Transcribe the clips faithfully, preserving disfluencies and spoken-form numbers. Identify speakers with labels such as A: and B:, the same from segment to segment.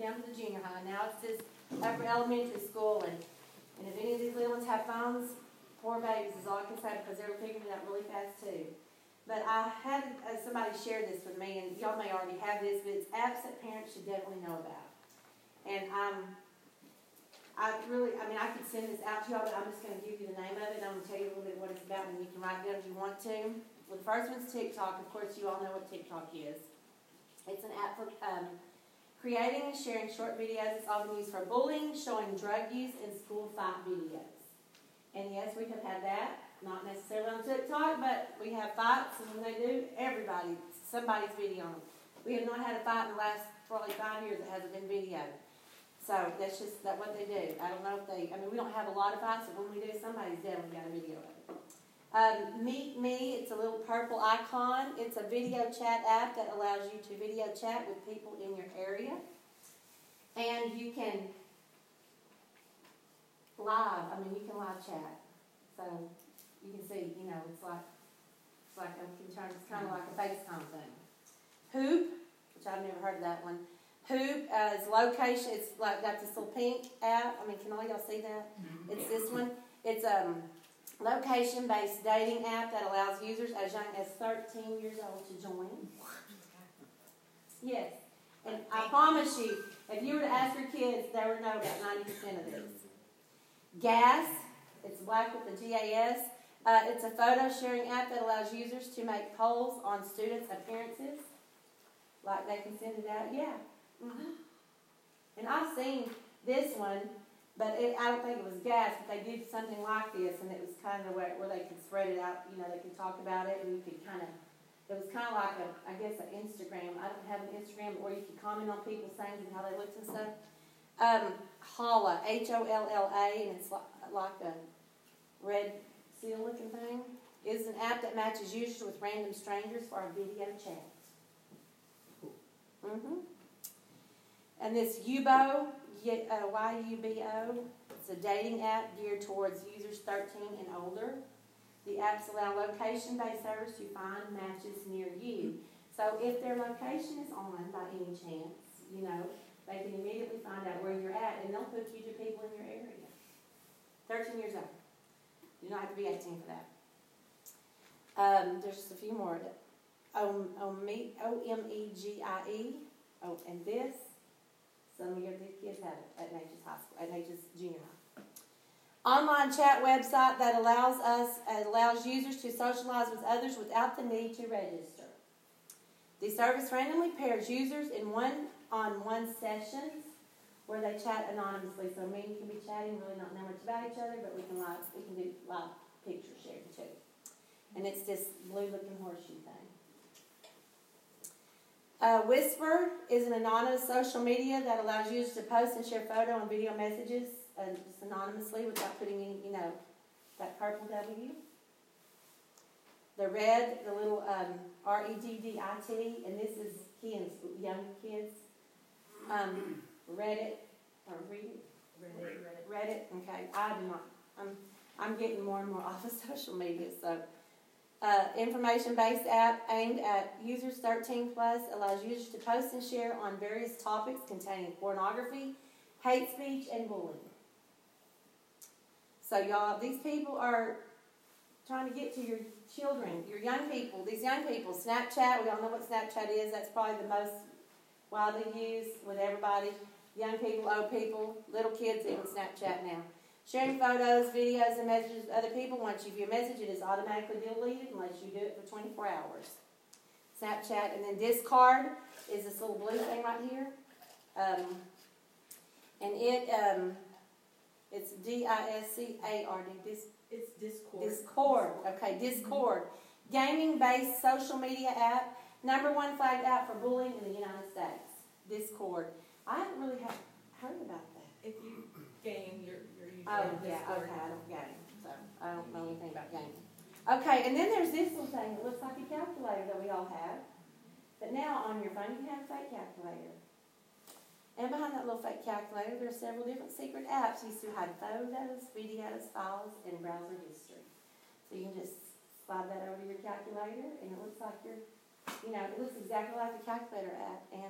A: down to the junior high. Now it's just upper elementary school, and, and if any of these little ones have phones, poor babies is all I can say, because they're figuring it out really fast too. But I had uh, somebody share this with me, and y'all may already have this, but it's apps that parents should definitely know about. And um, I really, I mean, I could send this out to y'all, but I'm just going to give you the name of it. I'm going to tell you a little bit what it's about, and you can write it down if you want to. Well, the first one's TikTok. Of course, you all know what TikTok is. It's an app for um, creating and sharing short videos. It's often used for bullying, showing drug use, and school fight videos. And yes, we have had that. Not necessarily on TikTok, but we have fights, and when they do, everybody, somebody's videoing. We have not had a fight in the last probably five years that hasn't been videoed. So that's just that what they do. I don't know if they, I mean, we don't have a lot of fights, but when we do, somebody's definitely got a video of it. Um, Meet Me, it's a little purple icon. It's a video chat app that allows you to video chat with people in your area. And you can live, I mean, you can live chat. So you can see, you know, it's like, it's like, I'm concerned, it's kind of like a FaceTime thing. Hoop, which I've never heard of that one. Hoop uh, is location, it's like got this little pink app. I mean, can all y'all see that? It's this one. It's a um, location-based dating app that allows users as young as thirteen years old to join. Yes. And I promise you, if you were to ask your kids, they would know about ninety percent of this. Gas, it's black with the G A S. Uh, it's a photo sharing app that allows users to make polls on students' appearances. Like they can send it out. Yeah. Mm-hmm. And I've seen this one, but it, I don't think it was Gas, but they did something like this, and it was kind of where, where they could spread it out. You know, they could talk about it, and you could kind of, it was kind of like, a, I guess, an Instagram. I don't have an Instagram, or you could comment on people's things and how they looked and stuff. Um, Holla, H O L L A, and it's like, like a red seal-looking thing, is an app that matches users with random strangers for a video chat. Mm-hmm. And this Yubo, uh, Y U B O, it's a dating app geared towards users thirteen and older. The apps allow location-based servers to find matches near you. So if their location is on by any chance, you know, they can immediately find out where you're at, and they'll put you to people in your area. thirteen years old. You don't have to be eighteen for that. Um, there's just a few more. O M E G I E. Oh, and this, some of your kids have it at Natchez High School, at Natchez Junior High. Online chat website that allows us, uh, allows users to socialize with others without the need to register. The service randomly pairs users in one-on-one sessions where they chat anonymously. So me and you can be chatting, really not know much about each other, but we can live, we can do live picture sharing too. And it's this blue-looking horseshoe thing. Uh, Whisper is an anonymous social media that allows users to post and share photo and video messages uh, just anonymously without putting in, you know, that purple W. The red, the little um, R E D D I T, and this is kids, young kids. Um, Reddit, or Reddit? Reddit. Reddit, okay. I do not. I'm, I'm getting more and more off of social media, so. Uh, information-based app aimed at users thirteen plus allows users to post and share on various topics containing pornography, hate speech, and bullying. So y'all, these people are trying to get to your children, your young people, these young people. Snapchat, we all know what Snapchat is. That's probably the most widely used with everybody. Young people, old people, little kids even Snapchat now. Sharing photos, videos, and messages with other people. Once you view a message, it is automatically deleted unless you do it for twenty-four hours. Snapchat. And then Discard is this little blue thing right here. Um, and it, um, it's D I S C A R D. Dis,
B: it's Discord.
A: Discord. Okay, Discord. Gaming-based social media app. Number one flagged app for bullying in the United States. Discord. I haven't really have heard about that.
B: If you game, you're, you're usually
A: Oh, yeah, okay, I don't game, so I don't know anything about gaming. Okay, and then there's this little thing that looks like a calculator that we all have. But now on your phone, you can have a fake calculator. And behind that little fake calculator, there are several different secret apps used to hide photos, videos, files, and browser history. So you can just slide that over your calculator, and it looks like you're, you know, it looks exactly like the calculator app. And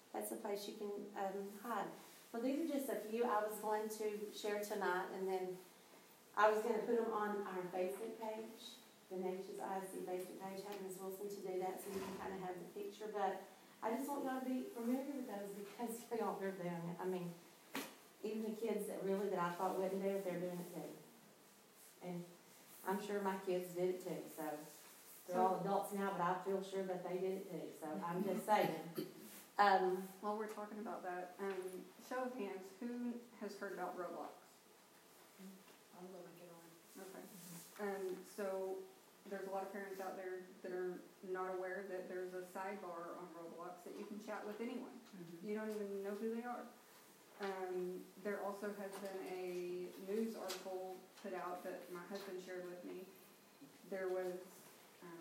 A: that's a place you can um, hide. Well, these are just a few I was going to share tonight, and then I was going to put them on our Facebook page, the Nature's I S D Facebook page. I had Miz Wilson to do that so you can kind of have the picture. But I just want y'all to be familiar with those because y'all are doing it. I mean, even the kids that really that I thought wouldn't do it, they're doing it too. And I'm sure my kids did it too. So they're all adults now, but I feel sure that they did it too. So I'm just saying. Um,
C: While we're talking about that, um, show of hands, who has heard about Roblox?
B: I'm gonna get on.
C: Okay. Um, so there's a lot of parents out there that are not aware that there's a sidebar on Roblox that you can chat with anyone.
B: Mm-hmm.
C: You don't even know who they are. Um, there also has been a news article put out that my husband shared with me. There was, um,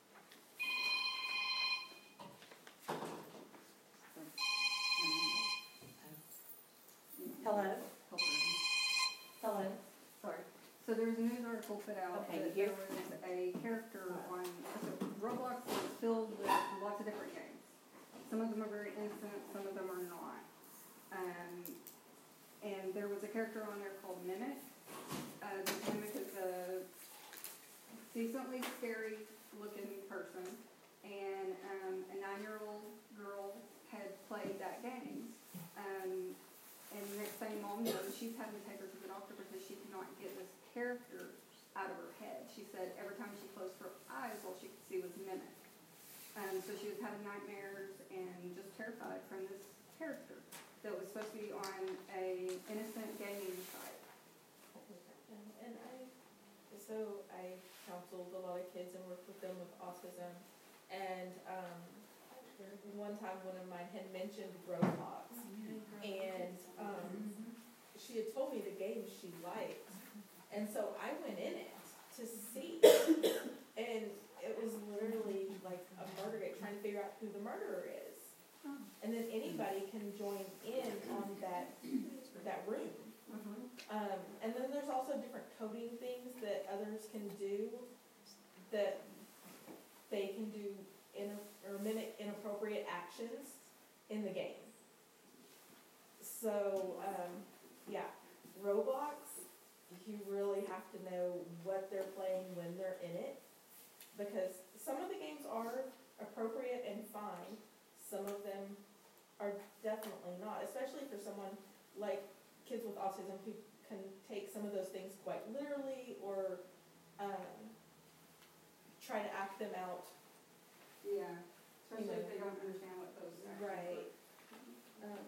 A: hello.
C: help her.
A: Hello.
C: Sorry. So there was a news article put out
A: Okay,
C: that
A: here.
C: there was a character on, so Roblox is filled with lots of different games. Some of them are very innocent, some of them are not. Um, and there was a character on there called Mimic. Uh, this Mimic is a decently scary looking person, and um, a nine-year-old girl had played that game. Um, And the next thing Mom knows, she's having to take her to the doctor because she could not get this character out of her head. She said every time she closed her eyes, all she could see was Mimic. Um, so she was having nightmares and just terrified from this character that was supposed to be on a innocent gaming site.
B: And, and I, so I counseled a lot of kids and worked with them with autism. And um, one time one of mine had mentioned Roblox. And um, she had told me the game she liked. And so I went in it to see. And it was literally like a murder game, trying to figure out who the murderer is. And then anybody can join in on that that room. Um, and then there's also different coding things that others can do that they can do in or mimic inappropriate actions in the game. So, um, yeah, Roblox, you really have to know what they're playing when they're in it, because some of the games are appropriate and fine. Some of them are definitely not, especially for someone like kids with autism who can take some of those things quite literally or um, try to act them out.
C: Yeah, especially
B: You know.
C: if they don't understand what those are.
B: Right. Um,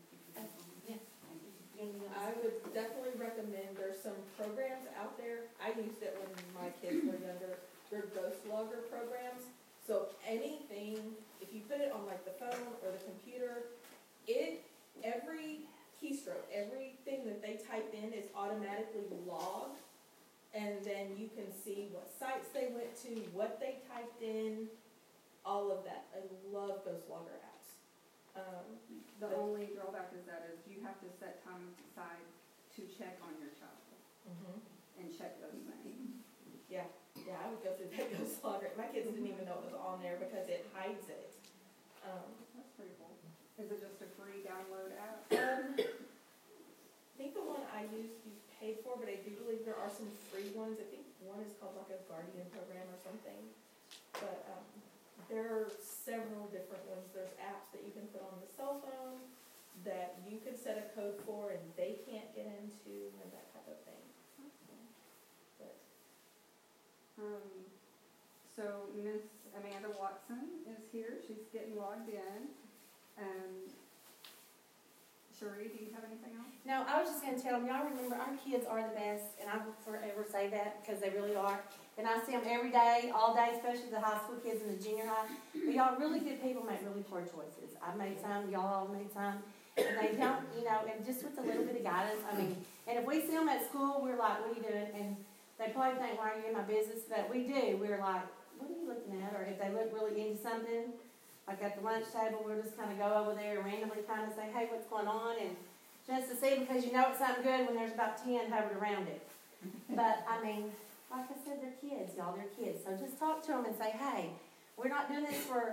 A: Yeah.
B: I would definitely recommend, there's some programs out there, I used it when my kids were younger, they're ghost logger programs. So anything, if you put it on like the phone or the computer, it, every keystroke, everything that they type in is automatically logged. And then you can see what sites they went to, what they typed in, all of that. I love ghost logger apps. Um,
C: The only drawback is that is you have to set time aside to check on your child
B: mhm.
C: and check those things.
B: Yeah, yeah, I would go through that ghost logger. My kids didn't even know it was on there because it hides it. Um,
C: That's pretty cool. Is it just a free download app?
B: um, I think the one I used you paid for, but I do believe there are some free ones. I think one is called like a Guardian program or something. But um, there are several different ones. There's apps that you can put on the cell phone that you can set a code for and they can't get into and that type of thing. But
C: Um, so Miss Amanda Watson is here. She's getting logged in. Um, Cherie, do you have anything else?
A: No, I was just going to tell them, y'all remember, our kids are the best, and I will forever say that because they really are. And I see them every day, all day, especially the high school kids and the junior high. But y'all really good people make really poor choices. I've made some, y'all all made some. And they don't, you know, and just with a little bit of guidance, I mean, and if we see them at school, we're like, what are you doing? And they probably think, why are you in my business? But we do. We're like, what are you looking at? Or if they look really into something, like at the lunch table, we'll just kind of go over there and randomly kind of say, hey, what's going on? And just to see, because you know it's something good when there's about ten hovered around it. But, I mean, like I said, they're kids, y'all. They're kids. So just talk to them and say, hey, we're not doing this for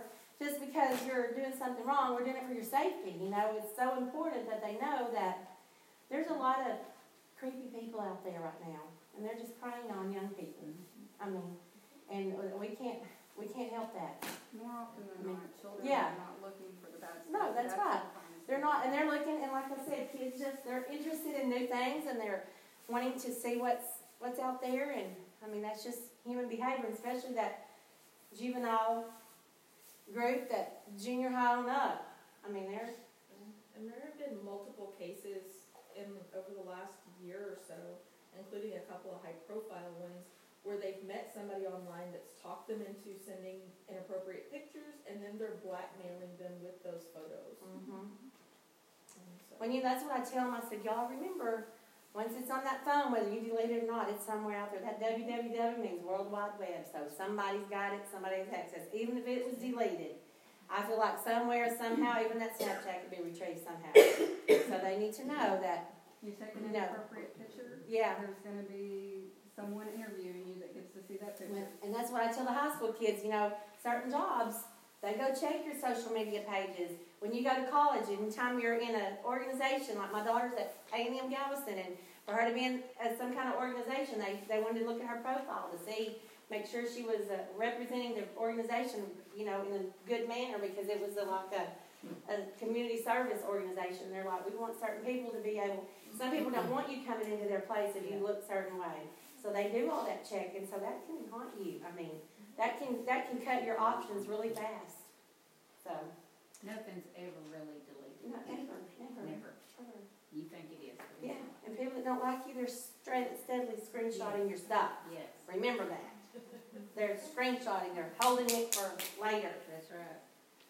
A: just because you're doing something wrong, we're doing it for your safety, you know, it's so important that they know that there's a lot of creepy people out there right now, and they're just preying on young people. I mean, and we can't, we can't help that.
C: More often
A: I
C: than
A: mean,
C: not, children
A: yeah.
C: are not looking for the bad stuff.
A: No, that's right.
C: the finest
A: They're
C: thing.
A: not, and they're looking, and like I said, kids just, they're interested in new things, and they're wanting to see what's, what's out there, and, I mean, that's just human behavior, especially that juvenile group, that junior high on up. I mean, they're,
B: And there have been multiple cases in, over the last year or so, including a couple of high-profile ones, where they've met somebody online that's talked them into sending inappropriate pictures, and then they're blackmailing them with those photos.
A: mm-hmm.
B: And so,
A: When you, that's what I tell them. I said, y'all remember, once it's on that phone, whether you delete it or not, it's somewhere out there. That W W W means World Wide Web, so somebody's got it, somebody has access. Even if it was deleted, I feel like somewhere, somehow, even that Snapchat could be retrieved somehow. So they need to know that,
C: You take an
A: No.
C: inappropriate picture,
A: yeah.
C: there's gonna be someone interviewing you that gets to see that picture.
A: And that's what I tell the high school kids, you know, certain jobs, they go check your social media pages. When you go to college, anytime you're in an organization, like my daughter's at A and M Galveston, and for her to be in uh, some kind of organization, they, they wanted to look at her profile to see, make sure she was uh, representing the organization, you know, in a good manner, because it was a, like a, a community service organization. They're like, we want certain people to be able, some people don't want you coming into their place if you look a certain way. So they do all that check, and so that can haunt you. I mean, that can that can cut your options really fast. So
D: Nothing's ever really deleted.
A: no, never, never,
D: Never.
A: never.
D: You think it is, but it's
A: Yeah,
D: not.
A: and people that don't like you, they're straight steadily screenshotting your stuff.
D: Yes,
A: Remember that. They're screenshotting. They're holding it for later.
D: that's right.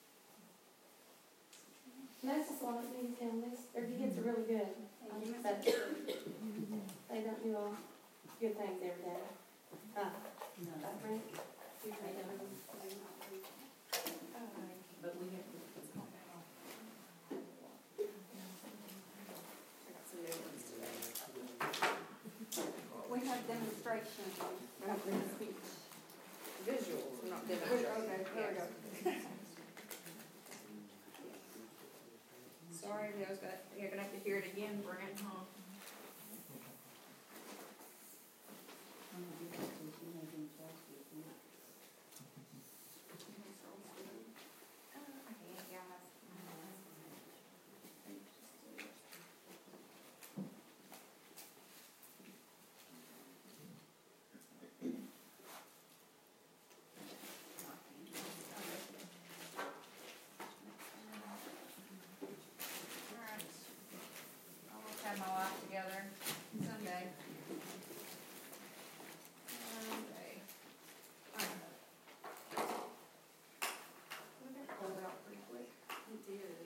A: And that's just all I need to tell them. Their kids are really good.
C: And you
A: But
C: must-
A: they don't do all good things every day. Uh,
D: No,
A: I think you
D: they
A: think
D: don't,
A: of
D: but we have to.
C: We have demonstrations.
A: speech.
E: Visuals, not
C: Okay,
E: demonstrations.
C: there we go.
E: Sorry, I was gonna, you're gonna have to hear it again, Brent, huh?
D: I'm gonna give that to you, maybe in Chelsea, if not.
E: Alright. Almost had my life together someday. Okay. Alright. We got pulled out pretty quick.
A: We did.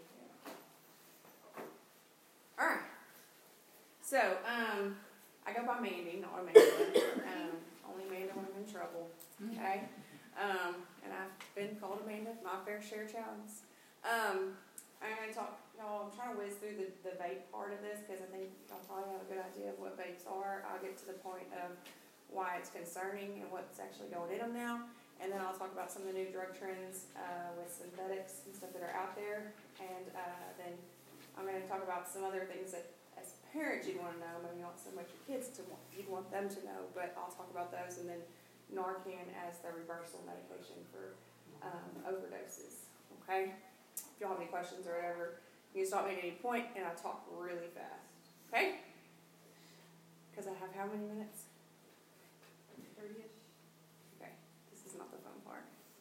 E: Alright. So, um, I go by Mandy, not Amanda. um, only Amanda when I'm in trouble. Okay? Um, and I've been called Amanda my fair share of times. Um, I'm going to talk, y'all, I'm trying to whiz through the, the vape part of this because I think y'all probably have a good idea of what vapes are. I'll get to the point of why it's concerning and what's actually going in them now. And then I'll talk about some of the new drug trends uh, with synthetics and stuff that are out there. And uh, then I'm going to talk about some other things that as parents you'd want to know, maybe not so much your kids to want, you'd want them to know, but I'll talk about those. And then Narcan as the reversal medication for um, overdoses. Okay? If y'all have any questions or whatever, you can stop me at any point, and I talk really fast. Okay? Because I have how many minutes? thirty-ish? Okay. This is not the fun part.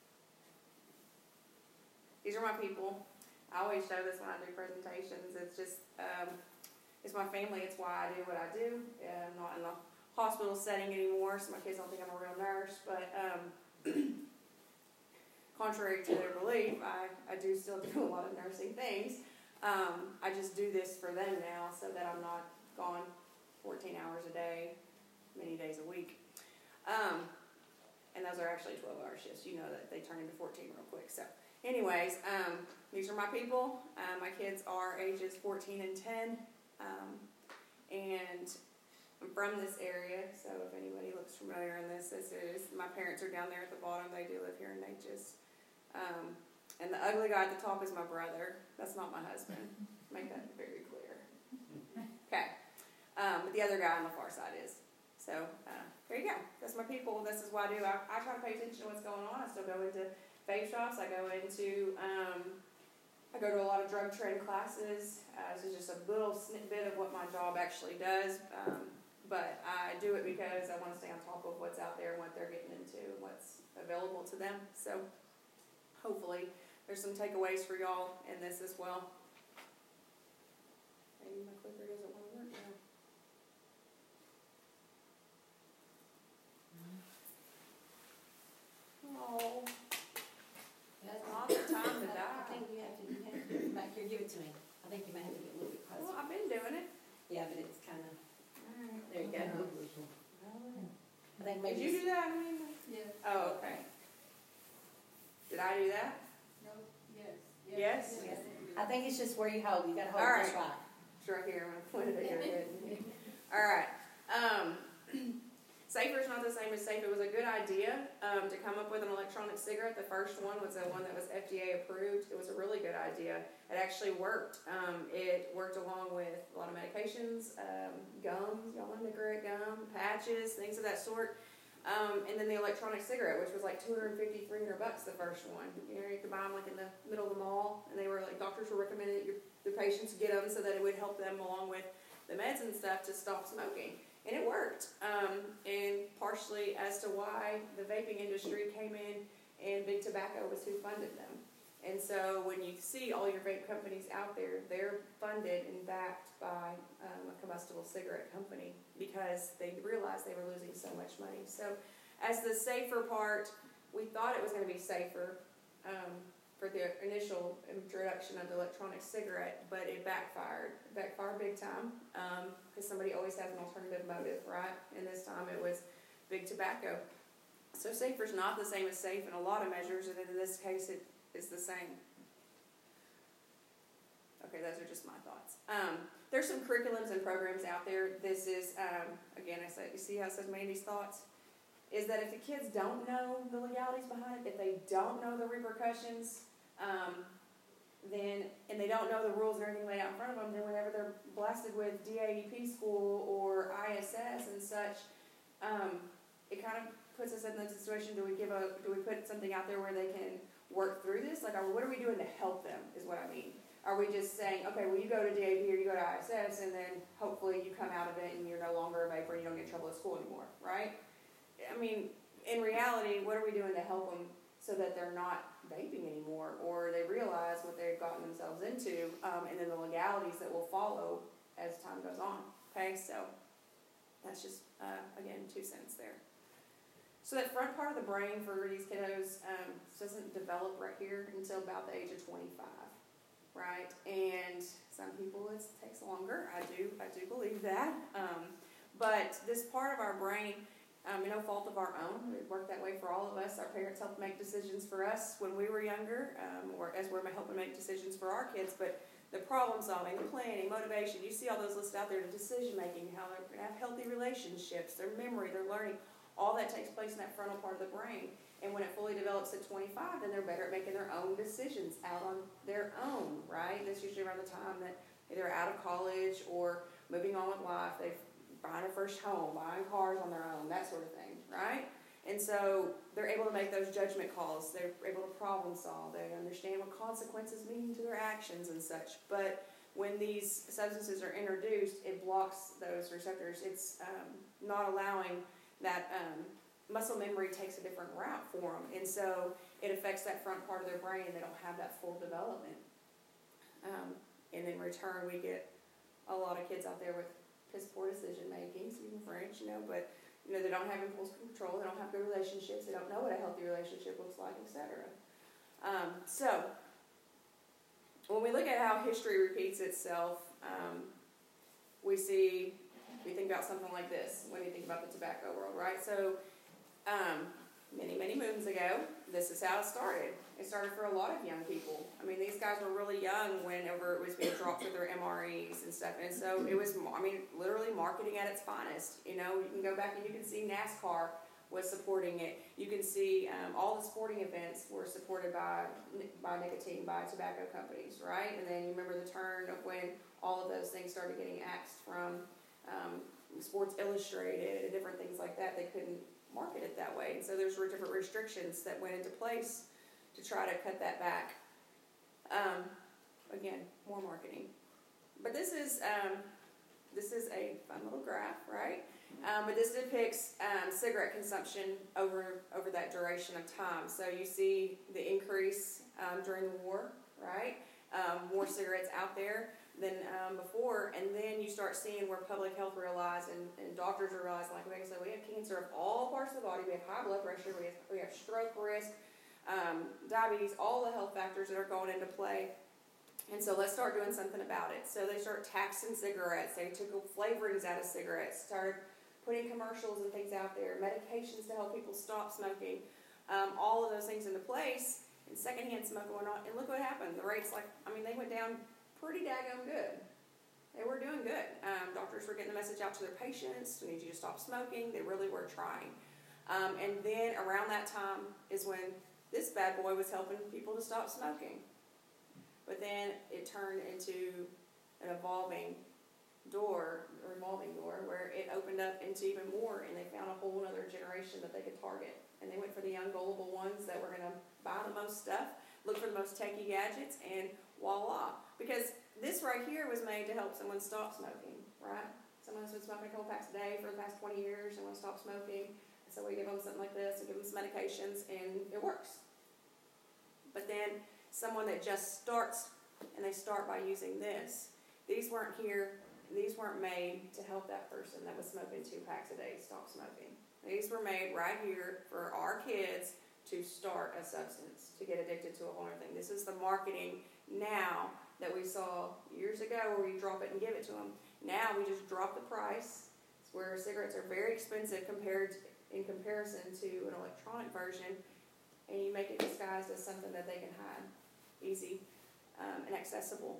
E: These are my people. I always show this when I do presentations. It's just, um, it's my family. It's why I do what I do. I'm not in the hospital setting anymore, so my kids don't think I'm a real nurse. But um, contrary to their belief, I, I do still do a lot of nursing things. Um, I just do this for them now so that I'm not gone fourteen hours a day, many days a week. Um, and those are actually twelve hour shifts. You know that they turn into fourteen real quick. So anyways, um, these are my people. Uh, my kids are ages fourteen and ten. Um, and I'm from this area, so if anybody looks familiar in this, this is, my parents are down there at the bottom. They do live here in Natchez. Um, and the ugly guy at the top is my brother. That's not my husband. Make that very clear. Okay. Um, but the other guy on the far side is. So, uh, there you go. That's my people. This is what I do. I, I try to pay attention to what's going on. I still go into vape shops. I go into, um, I go to a lot of drug trade classes. Uh, this is just a little snippet of what my job actually does. Um, but I do it because I want to stay on top of what's out there and what they're getting into and what's available to them. So, hopefully, there's some takeaways for y'all in this as well. Maybe my clicker doesn't want to work now. Oh,
A: That's
E: not the time to
A: I
E: die.
A: think you have to, you have to get back here, give it to me. I think you might have to get a little bit
E: Well,
A: closer.
E: I've been doing it.
A: Yeah, but it's kind of,
E: There you go.
A: I think
E: Did
A: maybe.
E: you do that, Amanda?
C: Yes.
E: Oh, okay. Did I do that?
C: No, yes.
E: Yes?
A: Yes. I think it's just where you hold, you gotta hold
E: All
A: it just
E: right.
A: right.
E: It's right here. I'm gonna point it at your head. All right. Um, Safer is not the same as safe. It was a good idea um, to come up with an electronic cigarette. The first one was the one that was F D A approved. It was a really good idea. It actually worked. Um, it worked along with a lot of medications, um, gums, y'all know Nicorette gum, patches, things of that sort. Um, and then the electronic cigarette, which was like two hundred fifty, three hundred bucks the first one. You know, you could buy them like in the middle of the mall, and they were like, doctors were recommending that your, the patients get them so that it would help them along with the meds and stuff to stop smoking. And it worked. Um, and partially as to why the vaping industry came in and Big Tobacco was who funded them. And so when you see all your vape companies out there, they're funded and backed by um, a combustible cigarette company because they realized they were losing so much money. So as the safer part, we thought it was going to be safer um, for the initial introduction of the electronic cigarette, but it backfired. It backfired big time because um, somebody always has an alternative motive, right? And this time it was Big Tobacco. So safer is not the same as safe in a lot of measures, and in this case it is the same. Okay, those are just my thoughts. Um, there's some curriculums and programs out there. This is, um, again, I said, you see how it says Mandy's thoughts? Is that if the kids don't know the legalities behind it, if they don't know the repercussions, um, then, and they don't know the rules and everything laid out in front of them, then whenever they're blasted with D A E P school or I S S and such, um, it kind of puts us in the situation, do we give a, do we put something out there where they can work through this? Like, are, what are we doing to help them, is what I mean. Are we just saying, okay, well, you go to D A P or you go to I S S, and then hopefully you come out of it and you're no longer a vapor and you don't get in trouble at school anymore, right? I mean, in reality, what are we doing to help them so that they're not vaping anymore, or they realize what they've gotten themselves into, um, and then the legalities that will follow as time goes on, okay? So that's just, uh, again, two cents there. So that front part of the brain for these kiddos um, doesn't develop right here until about the age of twenty-five, right? And some people it takes longer. I do, I do believe that. Um, but this part of our brain, um, no fault of our own. It worked that way for all of us. Our parents helped make decisions for us when we were younger, um, or as we're helping make decisions for our kids. But the problem solving, the planning, motivation, you see all those listed out there, the decision making, how they're going to have healthy relationships, their memory, their learning. All that takes place in that frontal part of the brain. And when it fully develops at twenty-five, then they're better at making their own decisions out on their own, right? That's usually around the time that they're out of college or moving on with life. They've buying a first home, buying cars on their own, that sort of thing, right? And so they're able to make those judgment calls. They're able to problem solve. They understand what consequences mean to their actions and such. But when these substances are introduced, it blocks those receptors. It's um, not allowing that um, muscle memory takes a different route for them. And so it affects that front part of their brain. They don't have that full development. Um, and in return, we get a lot of kids out there with piss poor decision making, speaking French, you know, but you know, they don't have impulse control, they don't have good relationships, they don't know what a healthy relationship looks like, et cetera. Um, so, when we look at how history repeats itself, um, we see, we think about something like this when you think about the tobacco world, right? So, um, many, many moons ago, this is how it started. It started for a lot of young people. I mean, these guys were really young whenever it was being dropped with their M R Es and stuff. And so it was, I mean, literally marketing at its finest. You know, you can go back and you can see NASCAR was supporting it. You can see um, all the sporting events were supported by by nicotine, by tobacco companies, right? And then you remember the turn of when all of those things started getting axed from um, Sports Illustrated and different things like that. They couldn't market it that way. And so there's different restrictions that went into place to try to cut that back. Um, again, more marketing. But this is um, this is a fun little graph, right? Um, but this depicts um, cigarette consumption over over that duration of time. So you see the increase um, during the war, right? Um, more cigarettes out there than um, before, and then you start seeing where public health realized and, and doctors realize, like, okay, so we have cancer of all parts of the body, we have high blood pressure, we have, we have stroke risk, um, diabetes, all the health factors that are going into play. And so let's start doing something about it. So they start taxing cigarettes. They took flavorings out of cigarettes, started putting commercials and things out there, medications to help people stop smoking, um, all of those things into place, and secondhand smoke going on. And look what happened. The rates, like, I mean, they went down pretty daggone good. They were doing good. Um, doctors were getting the message out to their patients, we need you to stop smoking. They really were trying. Um, and then around that time is when this bad boy was helping people to stop smoking. But then it turned into an evolving door, a revolving door, where it opened up into even more, and they found a whole other generation that they could target. And they went for the young, gullible ones that were going to buy the most stuff, look for the most techie gadgets, and voila. Because this right here was made to help someone stop smoking, right? Someone's been smoking a couple packs a day for the past twenty years and want to stop smoking. And so we give them something like this, and give them some medications, and it works. But then someone that just starts, and they start by using this, these weren't here, these weren't made to help that person that was smoking two packs a day stop smoking. These were made right here for our kids to start a substance, to get addicted to a whole other thing. This is the marketing now that we saw years ago where we drop it and give it to them. Now we just drop the price. It's where cigarettes are very expensive compared to, in comparison to an electronic version, and you make it disguised as something that they can hide, easy um, and accessible.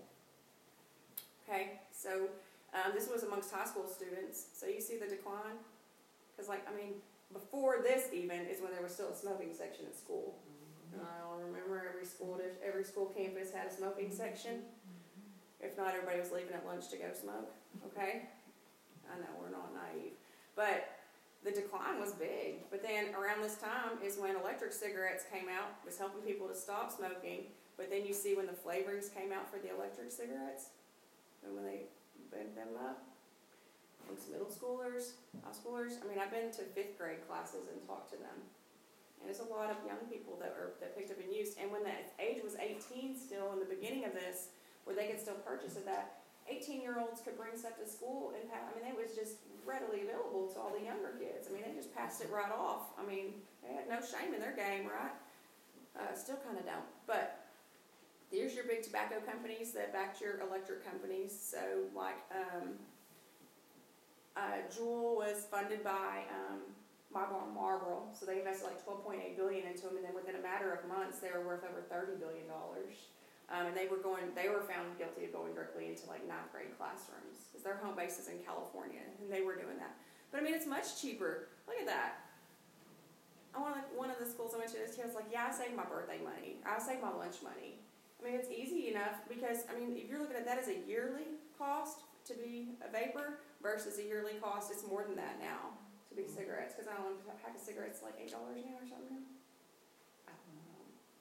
E: Okay, so um, this was amongst high school students. So you see the decline? Because, like, I mean, before this even is when there was still a smoking section at school. And I remember every school every school campus had a smoking section. If not, everybody was leaving at lunch to go smoke. Okay? I know, we're not naive. But the decline was big. But then around this time is when electric cigarettes came out, was helping people to stop smoking. But then you see when the flavorings came out for the electric cigarettes, and when they bent them up, amongst middle schoolers, high schoolers. I mean, I've been to fifth grade classes and talked to them. And there's a lot of young people that are that picked up and used. And when that age was eighteen still in the beginning of this, where they could still purchase it, that eighteen-year-olds could bring stuff to school and have, I mean, it was just readily available to all the younger kids. I mean, they just passed it right off. I mean, they had no shame in their game, right? Uh, still kind of don't. But here's your big tobacco companies that backed your electric companies. So, like, um, uh, Juul was funded by um, Marlboro, so they invested like twelve point eight billion dollars into them, and then within a matter of months, they were worth over thirty billion dollars. Um, and they were going, they were found guilty of going directly into like ninth grade classrooms because their home base is in California, and they were doing that. But I mean, it's much cheaper. Look at that. I want like one of the schools I went to this year. I was like, yeah, I saved my birthday money. I saved my lunch money. I mean, it's easy enough because I mean, if you're looking at that as a yearly cost to be a vapor versus a yearly cost, it's more than that now to be cigarettes. Because I don't know, a pack of cigarettes is like eight dollars now or something. I don't know.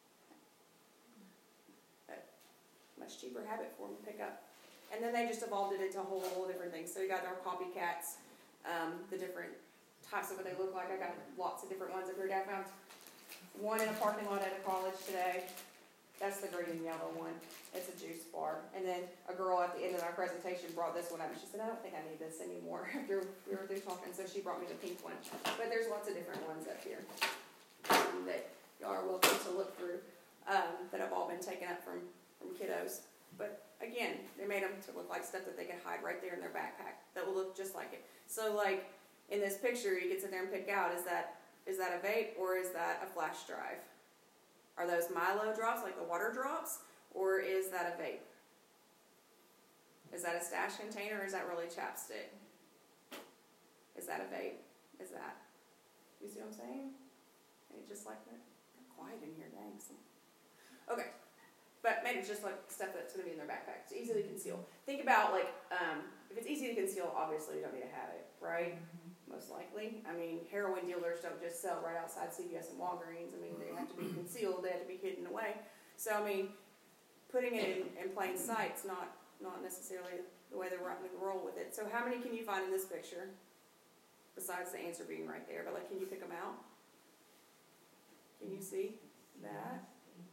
E: But much cheaper habit for them to pick up. And then they just evolved it into a whole different things. So you got our copycats, um, the different types of what they look like. I got lots of different ones up here. I found one in a parking lot at a college today. That's the green and yellow one. It's a juice bar. And then a girl at the end of our presentation brought this one up, and she said, I don't think I need this anymore after we were through talking, so she brought me the pink one. But there's lots of different ones up here um, that y'all are welcome to look through um, that have all been taken up from, from kiddos. But again, they made them to look like stuff that they could hide right there in their backpack that will look just like it. So like in this picture, you can sit there and pick out, is that is that a vape or is that a flash drive? Are those Milo drops, like the water drops, or is that a vape? Is that a stash container, or is that really chapstick? Is that a vape? Is that? You see what I'm saying? Made it just like that. Quiet in here, dang. Okay. But made it just like stuff that's going to be in their backpack. It's easily concealed. Think about, like, um, if it's easy to conceal, obviously you don't need to have it, right? Most likely. I mean, heroin dealers don't just sell right outside C V S and Walgreens. I mean, they have to be concealed. They have to be hidden away. So, I mean, putting it in, in plain sight is not, not necessarily the way they're running the roll with it. So how many can you find in this picture? Besides the answer being right there. But, like, can you pick them out? Can you see that?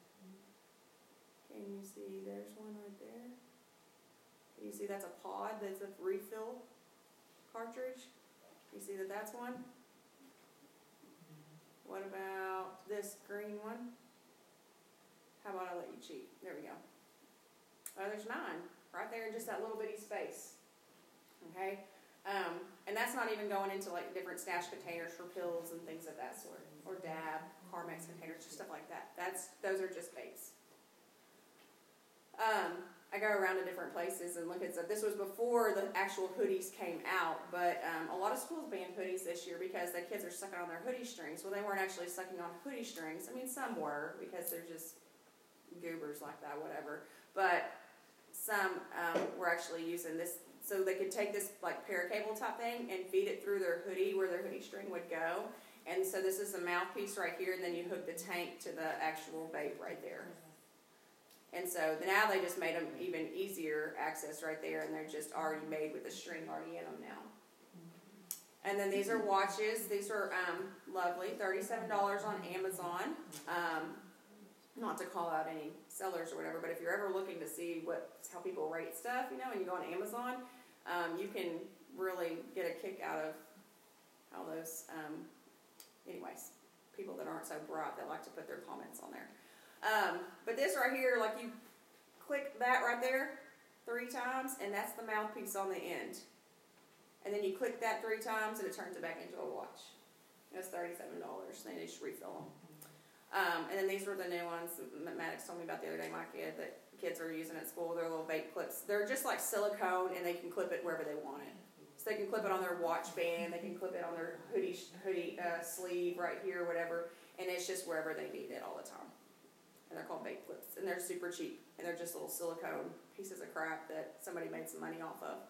E: Can you see, there's one right there. Can you see that's a pod, that's a refill cartridge? You see that that's one? What about this green one? How about I let you cheat? There we go. Oh, there's nine, right there in just that little bitty space. Okay? Um, and that's not even going into like different stash containers for pills and things of that sort. Or dab, Carmex containers, stuff like that. That's, those are just vapes. Um, I go around to different places and look at stuff. This was before the actual hoodies came out, but um, a lot of schools banned hoodies this year because the kids are sucking on their hoodie strings. Well, they weren't actually sucking on hoodie strings. I mean, some were because they're just goobers like that, whatever. But some um, were actually using this, so they could take this like paracable type thing and feed it through their hoodie where their hoodie string would go. And so this is a mouthpiece right here, and then you hook the tank to the actual vape right there. And so now they just made them even easier access right there, and they're just already made with the string already in them now. And then these are watches. These are um, lovely, thirty-seven dollars on Amazon. Um, not to call out any sellers or whatever, but if you're ever looking to see what how people rate stuff, you know, and you go on Amazon, um, you can really get a kick out of all those, um, anyways, people that aren't so bright that like to put their comments on there. Um, but this right here, like you click that right there three times, and that's the mouthpiece on the end. And then you click that three times, and it turns it back into a watch. That's thirty-seven dollars. They just refill them. Um, and then these were the new ones that Maddox told me about the other day, my kid, that kids are using at school. They're little vape clips. They're just like silicone, and they can clip it wherever they want it. So they can clip it on their watch band. They can clip it on their hoodie, hoodie uh, sleeve right here, whatever. And it's just wherever they need it all the time. And they're called vape clips, and they're super cheap, and they're just little silicone pieces of crap that somebody made some money off of.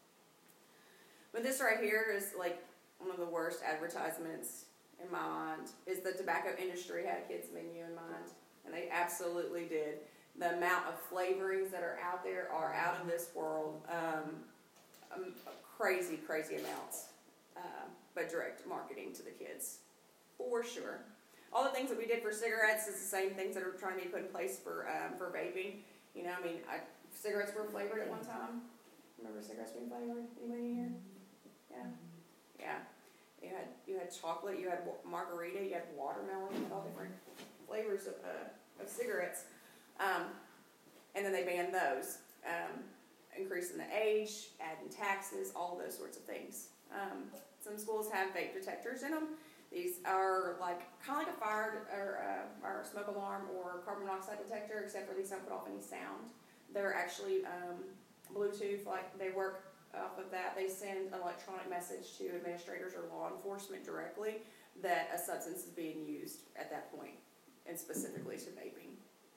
E: But this right here is like one of the worst advertisements in my mind. Is the tobacco industry had a kids menu in mind, and they absolutely did. The amount of flavorings that are out there are out of this world. Um, um, crazy, crazy amounts, uh, but direct marketing to the kids, for sure. All the things that we did for cigarettes is the same things that are trying to be put in place for um, for vaping. You know, I mean, I, cigarettes were flavored at one time. Remember cigarettes being flavored? Anybody here? Yeah, yeah. You had you had chocolate, you had margarita, you had watermelon, you had all different flavors of uh, of cigarettes. Um, and then they banned those, um, increasing the age, adding taxes, all those sorts of things. Um, some schools have vape detectors in them. These are like kind of like a fire or uh, fire smoke alarm or carbon monoxide detector, except for these don't put off any sound. They're actually um, Bluetooth, like they work off of that. They send an electronic message to administrators or law enforcement directly that a substance is being used at that point, and specifically to vaping.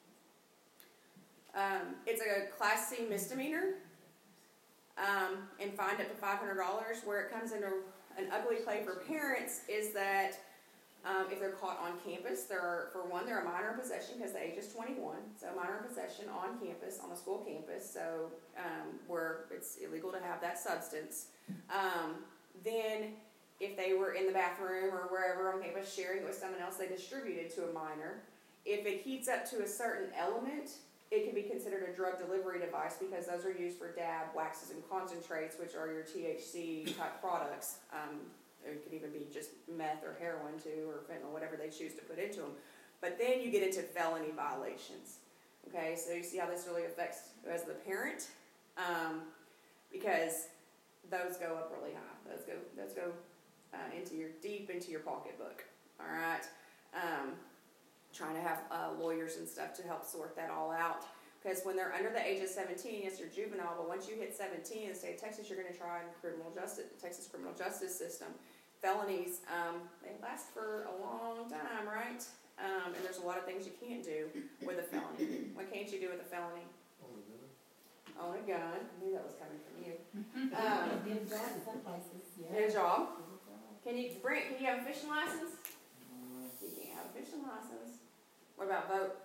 E: Um, it's a Class C misdemeanor, um, and fined up to five hundred dollars. Where it comes into an ugly play for parents is that um, if they're caught on campus, they're, for one, they're a minor in possession because the age is twenty-one. So minor in possession on campus, on the school campus, so um, where it's illegal to have that substance. Um, then if they were in the bathroom or wherever on campus sharing it with someone else, they distributed to a minor. If it heats up to a certain element, it can be considered a drug delivery device because those are used for dab, waxes, and concentrates, which are your T H C-type products. Um, it could even be just meth or heroin, too, or fentanyl, whatever they choose to put into them. But then you get into felony violations. Okay, so you see how this really affects you as the parent? Um, because those go up really high. Those go, those go uh, into your, deep into your pocketbook. All right? Um, trying to have uh, lawyers and stuff to help sort that all out. Because when they're under the age of seventeen, yes, you're juvenile, but once you hit seventeen in the state of Texas, you're going to try in criminal justice, the Texas criminal justice system. felonies, um, they last for a long time, right? Um, and there's a lot of things you can't do with a felony. What can't you do with a felony? Own a gun. I knew that was coming from you. Um,
D: Get a job in some places, yeah.
E: get a job.
D: Get a job.
E: Can you bring? Can you have a fishing license? You can't have a fishing license. What about vote?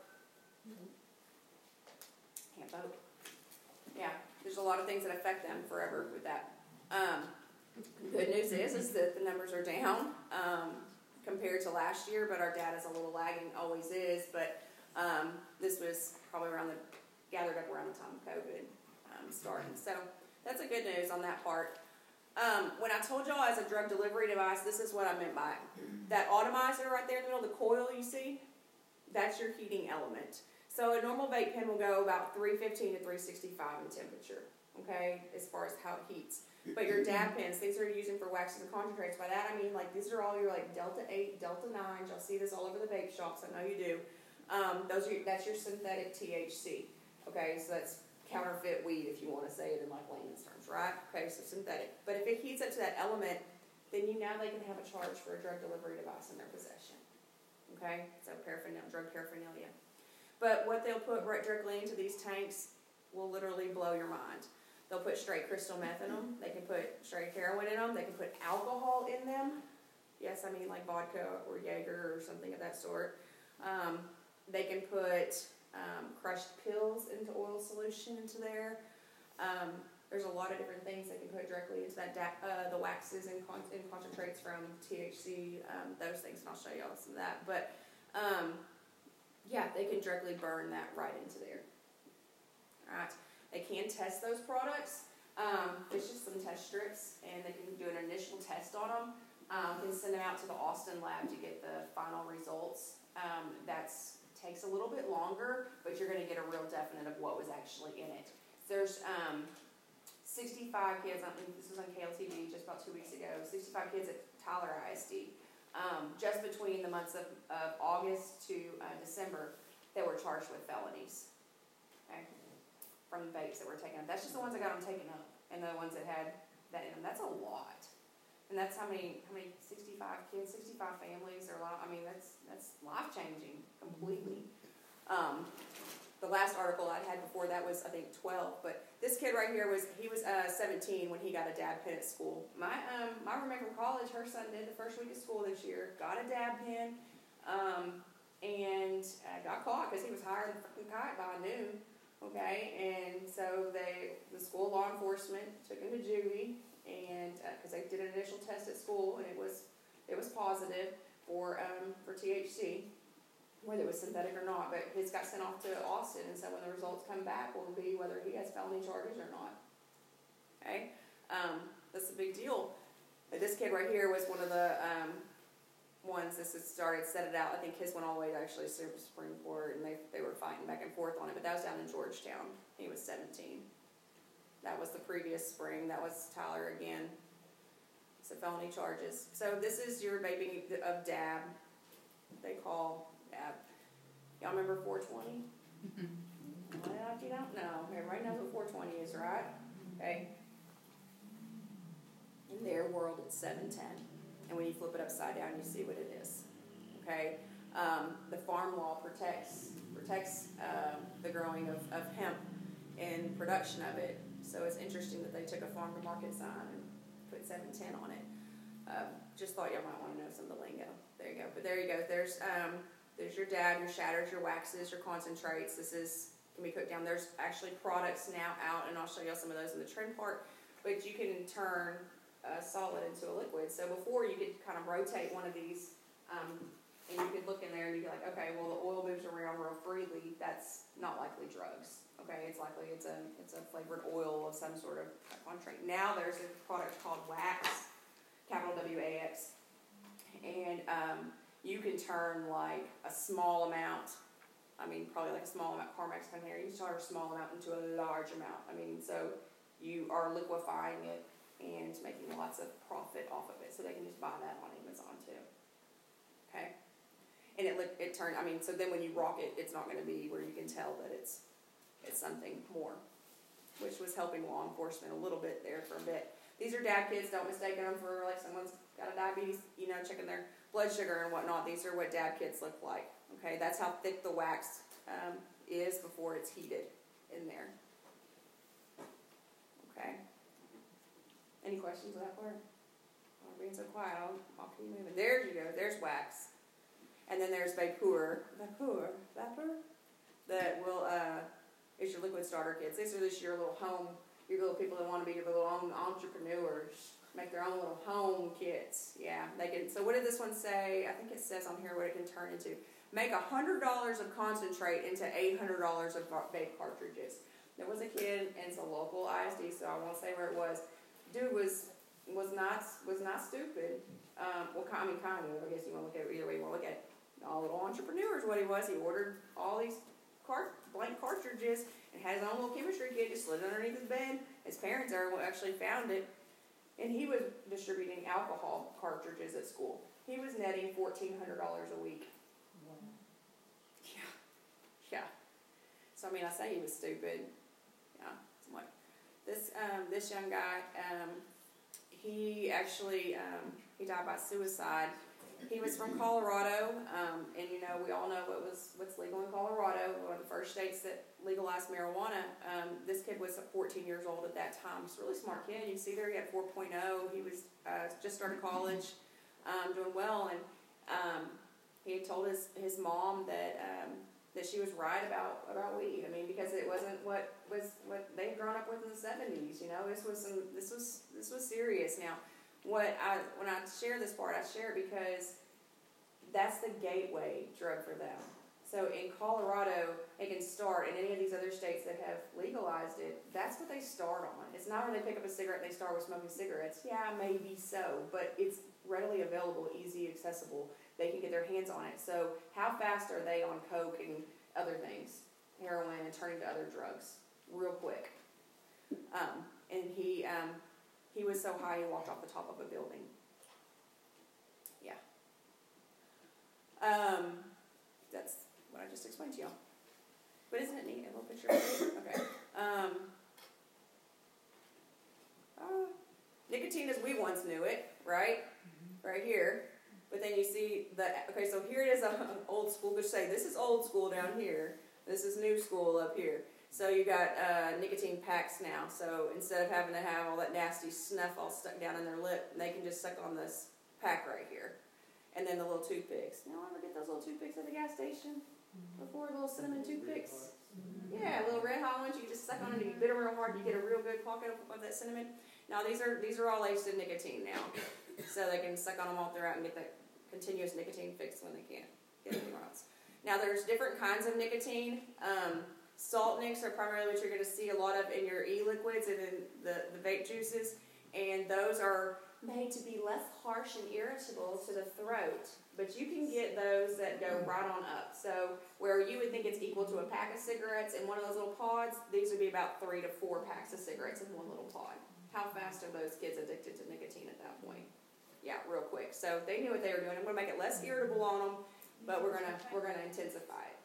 E: Can't vote. Yeah, there's a lot of things that affect them forever with that. Um, good news is, is that the numbers are down um, compared to last year, but our data's a little lagging, always is. But um, this was probably around the gathered up around the time of COVID um, starting. So that's a good news on that part. Um, when I told y'all as a drug delivery device, this is what I meant by it. That atomizer right there in the middle, the coil you see, that's your heating element. So a normal vape pen will go about three fifteen to three sixty-five in temperature, okay, as far as how it heats. But your dab pens, things that are using for waxes and concentrates, by that I mean like these are all your like Delta eight, Delta nine, y'all see this all over the vape shops, I know you do. Um, those are, that's your synthetic T H C, okay, so that's counterfeit weed if you want to say it in like layman's terms, right? Okay, so synthetic. But if it heats up to that element, then you now they can have a charge for a drug delivery device in their possession. Okay, so paraphernalia, drug paraphernalia. But what they'll put right directly into these tanks will literally blow your mind. They'll put straight crystal meth in them. They can put straight heroin in them. They can put alcohol in them. Yes, I mean like vodka or Jaeger or something of that sort. Um, they can put um, crushed pills into oil solution into there. Um, there's a lot of different things they can put directly into that, da- uh, the waxes and, con- and concentrates from T H C, um, those things, and I'll show y'all some of that. But, um, yeah, they can directly burn that right into there. All right. They can test those products. Um, it's just some test strips, and they can do an initial test on them. Um, can send them out to the Austin lab to get the final results. Um, that's takes a little bit longer, but you're going to get a real definite of what was actually in it. There's um, sixty-five kids, I think this was on K L T V just about two weeks ago, sixty-five kids at Tyler I S D, um, just between the months of, of August to uh, December, that were charged with felonies. Okay? From the vapes that were taken up. That's just the ones that got them taken up, and the ones that had that in them. That's a lot. And that's how many, how many, sixty-five kids, sixty-five families are, I mean, that's, that's life-changing completely. Um, the last article I'd had before that was, I think, twelve, but this kid right here was, he was uh, seventeen when he got a dab pen at school. My, um, my roommate from college, her son did the first week of school this year, got a dab pen, um, and uh, got caught because he was higher than a freaking kite by noon, okay, and so they, the school law enforcement took him to juvie, and because uh, they did an initial test at school, and it was it was positive for um, for T H C, whether it was synthetic or not. But his got sent off to Austin, and so when the results come back, will be whether he has felony charges or not. Okay, um, that's a big deal. But this kid right here was one of the um, ones. This has started set it out. I think his went all the way to actually Supreme Court, and they they were fighting back and forth on it. But that was down in Georgetown. He was seventeen. That was the previous spring. That was Tyler again. So felony charges. So this is your vaping of dab. They call dab. Y'all remember four twenty? Well, if you don't know, everybody knows what four twenty is, right? Okay. In their world, it's seven ten. And when you flip it upside down, you see what it is. Okay. Um, the farm law protects protects uh, the growing of, of hemp and production of it. So it's interesting that they took a farm to market sign and put seven ten on it. Uh, just thought y'all might want to know some of the lingo. There you go. But there you go. There's um, there's your dab, your shatters, your waxes, your concentrates. This is can be cooked down. There's actually products now out, and I'll show y'all some of those in the trim part. But you can turn a solid into a liquid. So before you could kind of rotate one of these, um, and you could look in there and you'd be like, okay, well the oil moves around real freely. That's not likely drugs. Okay, it's likely it's a it's a flavored oil of some sort of concentrate. Now there's a product called wax, capital W A X, and um, you can turn like a small amount. I mean, probably like a small amount. Carmex container. You can turn a small amount into a large amount. I mean, so you are liquefying it and making lots of profit off of it. So they can just buy that on Amazon too. Okay, and it it turned. I mean, so then when you rock it, it's not going to be where you can tell that it's. It's something more, which was helping law enforcement a little bit there for a bit. These are dab kits. Don't mistake them for like someone's got a diabetes, you know, checking their blood sugar and whatnot. These are what dab kits look like. Okay, that's how thick the wax um, is before it's heated in there. Okay. Any questions on that part? I'm being so quiet. I'll, I'll keep moving. There you go. There's wax. And then there's vapor. Vapor. Vapor? That will, uh, is your liquid starter kits. These are just your little home, your little people that want to be your little own entrepreneurs. Make their own little home kits. Yeah, they can. So what did this one say? I think it says on here what it can turn into. Make one hundred dollars of concentrate into eight hundred dollars of vape cartridges. There was a kid, and it's a local I S D, so I won't say where it was. Dude was was not was not stupid. Um, well, I mean, kind of. I guess you want to look at it either way you want to look at it. All little entrepreneurs, what he was. He ordered all these cart blank cartridges and had his own little chemistry kit. Just slid it underneath his bed. His parents are actually found it, and he was distributing alcohol cartridges at school. He was netting fourteen hundred dollars a week.
D: Wow.
E: Yeah, yeah. So I mean, I say he was stupid. Yeah, somewhat. This um, this young guy, um, he actually um, he died by suicide. He was from Colorado, um, and you know we all know what was what's legal in Colorado. One of the first states that legalized marijuana. Um, this kid was fourteen years old at that time. He's a really smart kid. You can see there he had four point oh. He was uh, just started college, um, doing well, and um, he had told his his mom that. Um, that she was right about, about weed. I mean, because it wasn't what was what they had grown up with in the seventies. You know, this was some this was this was serious. Now, what I when I share this part, I share it because that's the gateway drug for them. So in Colorado, it can start, in any of these other states that have legalized it, that's what they start on. It's not where they pick up a cigarette and they start with smoking cigarettes. Yeah, maybe so, but it's readily available, easy, accessible. They can get their hands on it. So how fast are they on coke and other things, heroin, and turning to other drugs? Real quick. Um, and he um, he was so high he walked off the top of a building. Yeah. Um, that's what I just explained to y'all. But isn't it neat? A little picture of it? Okay. Um, uh, nicotine as we once knew it, right? Mm-hmm. Right here. But then you see the, okay, so here it is, uh, old school. Just say, this is old school down here. This is new school up here. So you got uh, nicotine packs now. So instead of having to have all that nasty snuff all stuck down in their lip, they can just suck on this pack right here. And then the little toothpicks. You know, ever get those little toothpicks at the gas station? Before, little cinnamon toothpicks? Yeah, little red hot ones. You just suck on it and you bit them real hard. You get a real good pocket of, of that cinnamon. Now these are these are all laced in nicotine now. So they can suck on them all throughout and get that continuous nicotine fix when they can't get anywhere else. Now there's different kinds of nicotine. Um, salt nicks are primarily what you're going to see a lot of in your e-liquids and in the, the vape juices. And those are made to be less harsh and irritable to the throat. But you can get those that go right on up. So where you would think it's equal to a pack of cigarettes in one of those little pods, these would be about three to four packs of cigarettes in one little pod. How fast are those kids addicted to nicotine at that point? Yeah, real quick. So they knew what they were doing. I'm going to make it less irritable on them, but we're going to we're going to intensify it.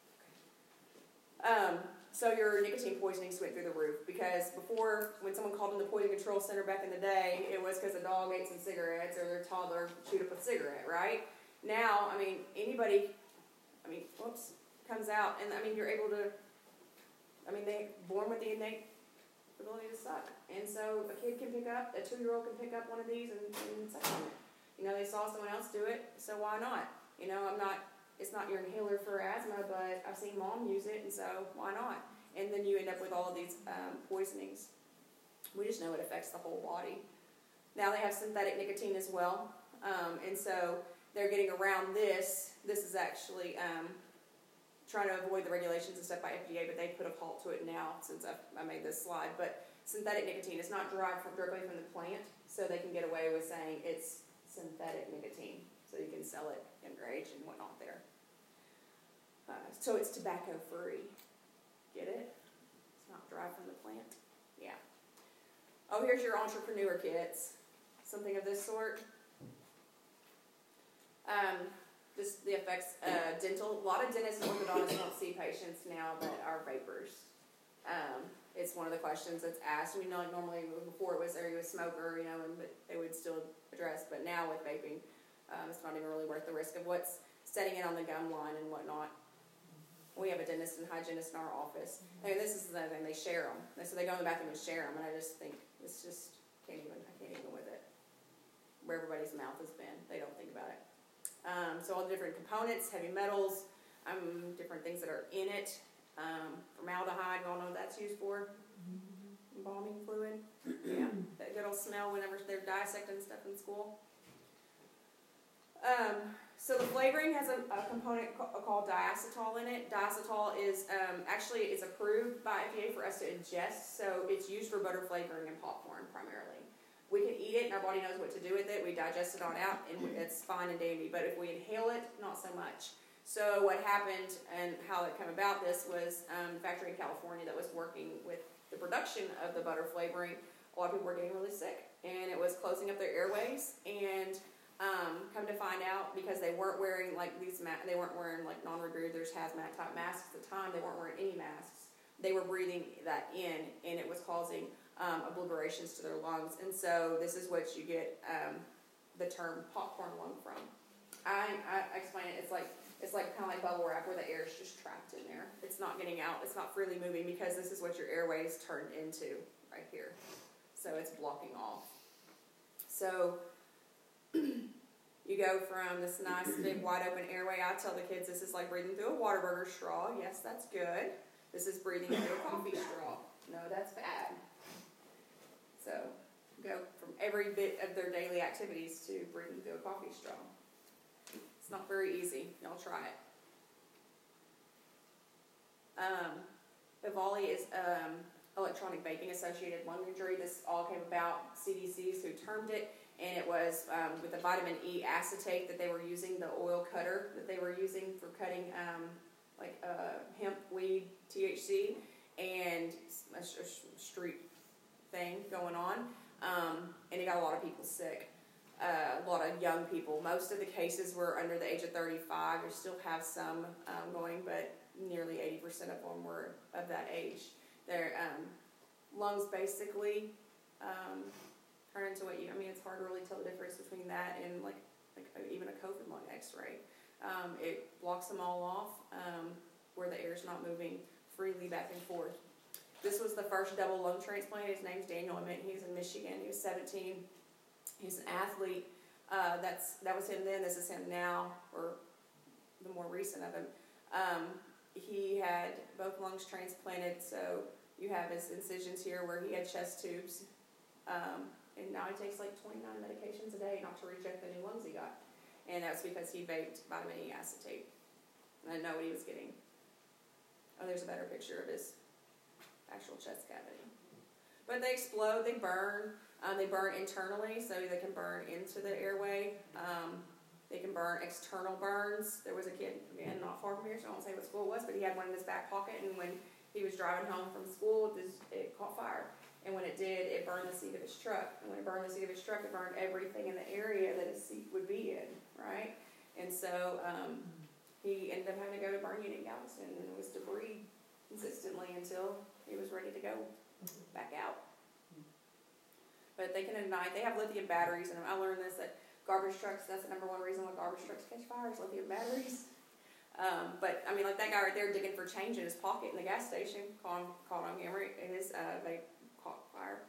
E: Um, so your nicotine poisonings went through the roof because before, when someone called in the poison control center back in the day, it was because a dog ate some cigarettes or their toddler chewed up a cigarette, right? Now, I mean, anybody, I mean, whoops, comes out, and I mean, you're able to, I mean, they're born with the innate ability to suck. And so a kid can pick up, a two-year-old can pick up one of these and, and suck on it. You know, they saw someone else do it, so why not? You know, I'm not, it's not your inhaler for asthma, but I've seen mom use it, and so why not? And then you end up with all of these um, poisonings. We just know it affects the whole body. Now they have synthetic nicotine as well, um, and so they're getting around this. This is actually um, trying to avoid the regulations and stuff by F D A, but they put a halt to it now since I've, I made this slide. But synthetic nicotine is not derived from, directly from the plant, so they can get away with saying it's synthetic nicotine, so you can sell it underage and whatnot there. Uh, so it's tobacco free. Get it? It's not derived from the plant. Yeah. Oh, here's your entrepreneur kits. Something of this sort. Um, just the effects, uh, dental. A lot of dentists and orthodontists won't see patients now that are vapors. Um, it's one of the questions that's asked. I mean, like normally before it was, are you a smoker, you know, and but they would still address. But now with vaping, um, it's not even really worth the risk of what's setting it on the gum line and whatnot. We have a dentist and hygienist in our office. I mean, this is the other thing, they share them. So they go in the bathroom and share them, and I just think it's just, can't even, I can't even with it. Where everybody's mouth has been, they don't think about it. Um, so all the different components, heavy metals, um, different things that are in it. Um, formaldehyde, y'all know what that's used for? Embalming fluid. Yeah, that good old smell whenever they're dissecting stuff in school. Um, so the flavoring has a, a component ca- called diacetyl in it. Diacetyl is um, actually is approved by F D A for us to ingest, so it's used for butter flavoring and popcorn primarily. We can eat it and our body knows what to do with it. We digest it on out and it's fine and dandy, but if we inhale it, not so much. So what happened and how it came about this was um, a factory in California that was working with the production of the butter flavoring. A lot of people were getting really sick and it was closing up their airways, and Um, come to find out, because they weren't wearing like these ma- they weren't wearing like non-rebreathers, hazmat type masks at the time. They weren't wearing any masks. They were breathing that in, and it was causing um, obliterations to their lungs. And so this is what you get um, the term popcorn lung from. I, I explain it. It's like it's like kind of like bubble wrap, where the air is just trapped in there. It's not getting out. It's not freely moving, because this is what your airways turned into right here. So it's blocking off. So you go from this nice big wide open airway. I tell the kids this is like breathing through a Whataburger straw. Yes, that's good. This is breathing through a coffee straw. No, that's bad. So go from every bit of their daily activities to breathing through a coffee straw. It's not very easy. Y'all try it. Um, EVALI is um, electronic vaping associated lung injury. This all came about C D C's who termed it. And it was um, with the vitamin E acetate that they were using, the oil cutter that they were using for cutting um, like uh, hemp, weed, T H C, and a, a street thing going on. Um, and it got a lot of people sick, uh, a lot of young people. Most of the cases were under the age of thirty-five. We still have some um, going, but nearly eighty percent of them were of that age. Their um, lungs basically... Um, turn into what you, I mean, it's hard to really tell the difference between that and like, like even a COVID lung x-ray. Um, it blocks them all off um, where the air's not moving freely back and forth. This was the first double lung transplant. His name's Daniel Emmett. He's in Michigan. He was seventeen. He's an athlete. Uh, that's That was him then. This is him now, or the more recent of him. Um, he had both lungs transplanted, so you have his incisions here where he had chest tubes. Um, And now he takes like twenty-nine medications a day not to reject the new lungs he got. And that's because he vaped vitamin E acetate. I didn't know what he was getting. Oh, there's a better picture of his actual chest cavity. But they explode, they burn. Um, they burn internally, so they can burn into the airway. Um, they can burn external burns. There was a kid, again, not far from here, so I won't say what school it was, but he had one in his back pocket, and when he was driving home from school, this, it caught fire. And when it did, it burned the seat of his truck. And when it burned the seat of his truck, it burned everything in the area that his seat would be in, right? And so um, he ended up having to go to burn unit in Galveston, and it was debris consistently until he was ready to go back out. But they can ignite. They have lithium batteries, and I learned this at garbage trucks. That's the number one reason why garbage trucks catch fire is lithium batteries. Um, but, I mean, like that guy right there digging for change in his pocket in the gas station, caught, caught on camera, his uh, vape caught fire.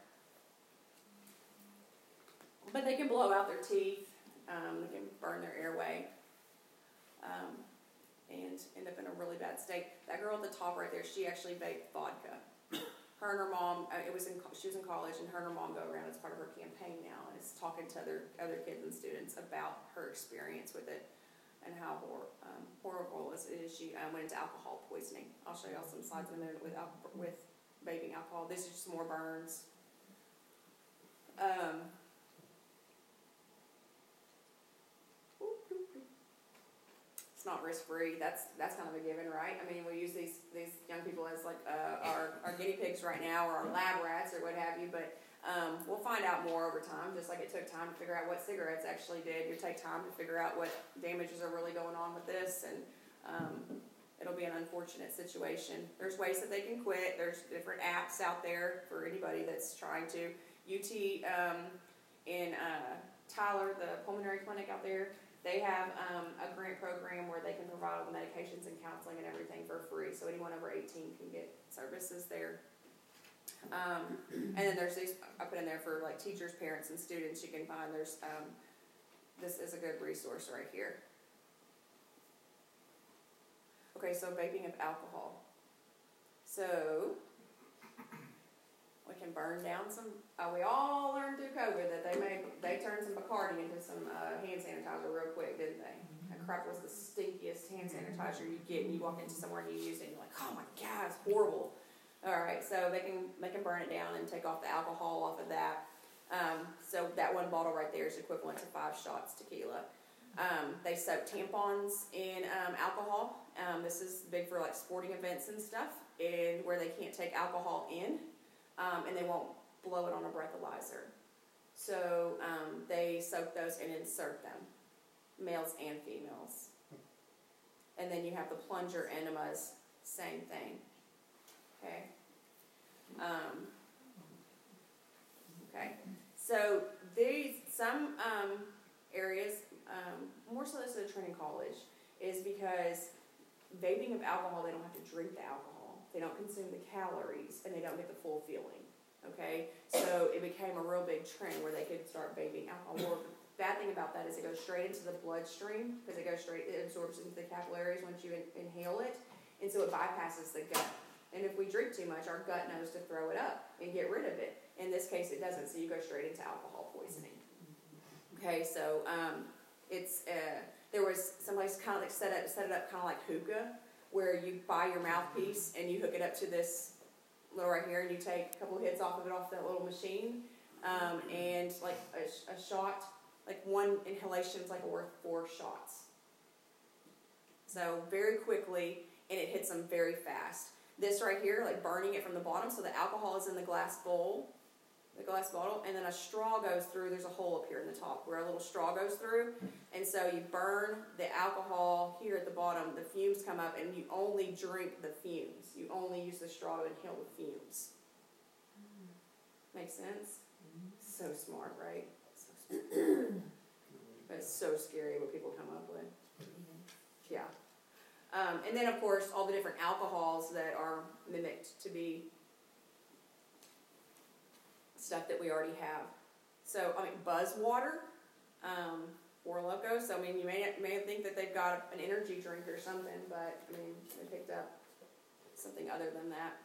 E: But they can blow out their teeth, um, they can burn their airway, um, and end up in a really bad state. That girl at the top right there, she actually vaped vodka. Her and her mom, uh, it was in, she was in college, and her and her mom go around as part of her campaign now, and is talking to other other kids and students about her experience with it and how hor- um, horrible it is. She uh, went into alcohol poisoning. I'll show y'all some slides in a minute with alcohol, with vaping alcohol. This is just more burns. Um, it's not risk-free. That's that's kind of a given, right? I mean, we use these these young people as like uh, our, our guinea pigs right now, or our lab rats, or what have you, but um, we'll find out more over time, just like it took time to figure out what cigarettes actually did. It take time to figure out what damages are really going on with this, and um, it'll be an unfortunate situation. There's ways that they can quit. There's different apps out there for anybody that's trying to. U T um, in uh, Tyler, the pulmonary clinic out there, they have um, a grant program where they can provide all the medications and counseling and everything for free. So anyone over eighteen can get services there. Um, and then there's these, I put in there for like teachers, parents, and students. You can find there's, um, this is a good resource right here. Okay, so vaping of alcohol. So we can burn down some, uh, we all learned through COVID that they made, they turned some Bacardi into some uh, hand sanitizer real quick, didn't they? That crap was the stinkiest hand sanitizer you get, and you walk into somewhere and you use it and you're like, oh my God, it's horrible. Alright, so they can, they can burn it down and take off the alcohol off of that. Um, so that one bottle right there is equivalent to five shots tequila. Um, they soak tampons in um, alcohol. Um, this is big for like sporting events and stuff, and where they can't take alcohol in, um, and they won't blow it on a breathalyzer. So um, they soak those and insert them, males and females. And then you have the plunger enemas, same thing. Okay. Um, okay. So these some um, areas, um, more so this is a training college, is because vaping of alcohol, they don't have to drink the alcohol, they don't consume the calories, and they don't get the full feeling. Okay. So it became a real big trend where they could start vaping alcohol. Well, the bad thing about that is it goes straight into the bloodstream because it goes straight, it absorbs into the capillaries once you in, inhale it, and so it bypasses the gut. And if we drink too much, our gut knows to throw it up and get rid of it. In this case, it doesn't, so you go straight into alcohol poisoning. Okay, so um, it's uh, there was someplace kind of like set it set it up kind of like hookah, where you buy your mouthpiece and you hook it up to this little right here, and you take a couple of hits off of it off that little machine, um, and like a, a shot, like one inhalation is like worth four shots. So very quickly, and it hits them very fast. This right here, like burning it from the bottom, so the alcohol is in the glass bowl, the glass bottle, and then a straw goes through. There's a hole up here in the top where a little straw goes through, and so you burn the alcohol here at the bottom. The fumes come up, and you only drink the fumes. You only use the straw to inhale the fumes. Makes sense? So smart, right? So smart. But it's so scary what people come up with. Yeah. Um, and then, of course, all the different alcohols that are mimicked to be stuff that we already have. So, I mean, Buzz Water, um, Four Loko. So, I mean, you may may think that they've got an energy drink or something, but, I mean, they picked up something other than that.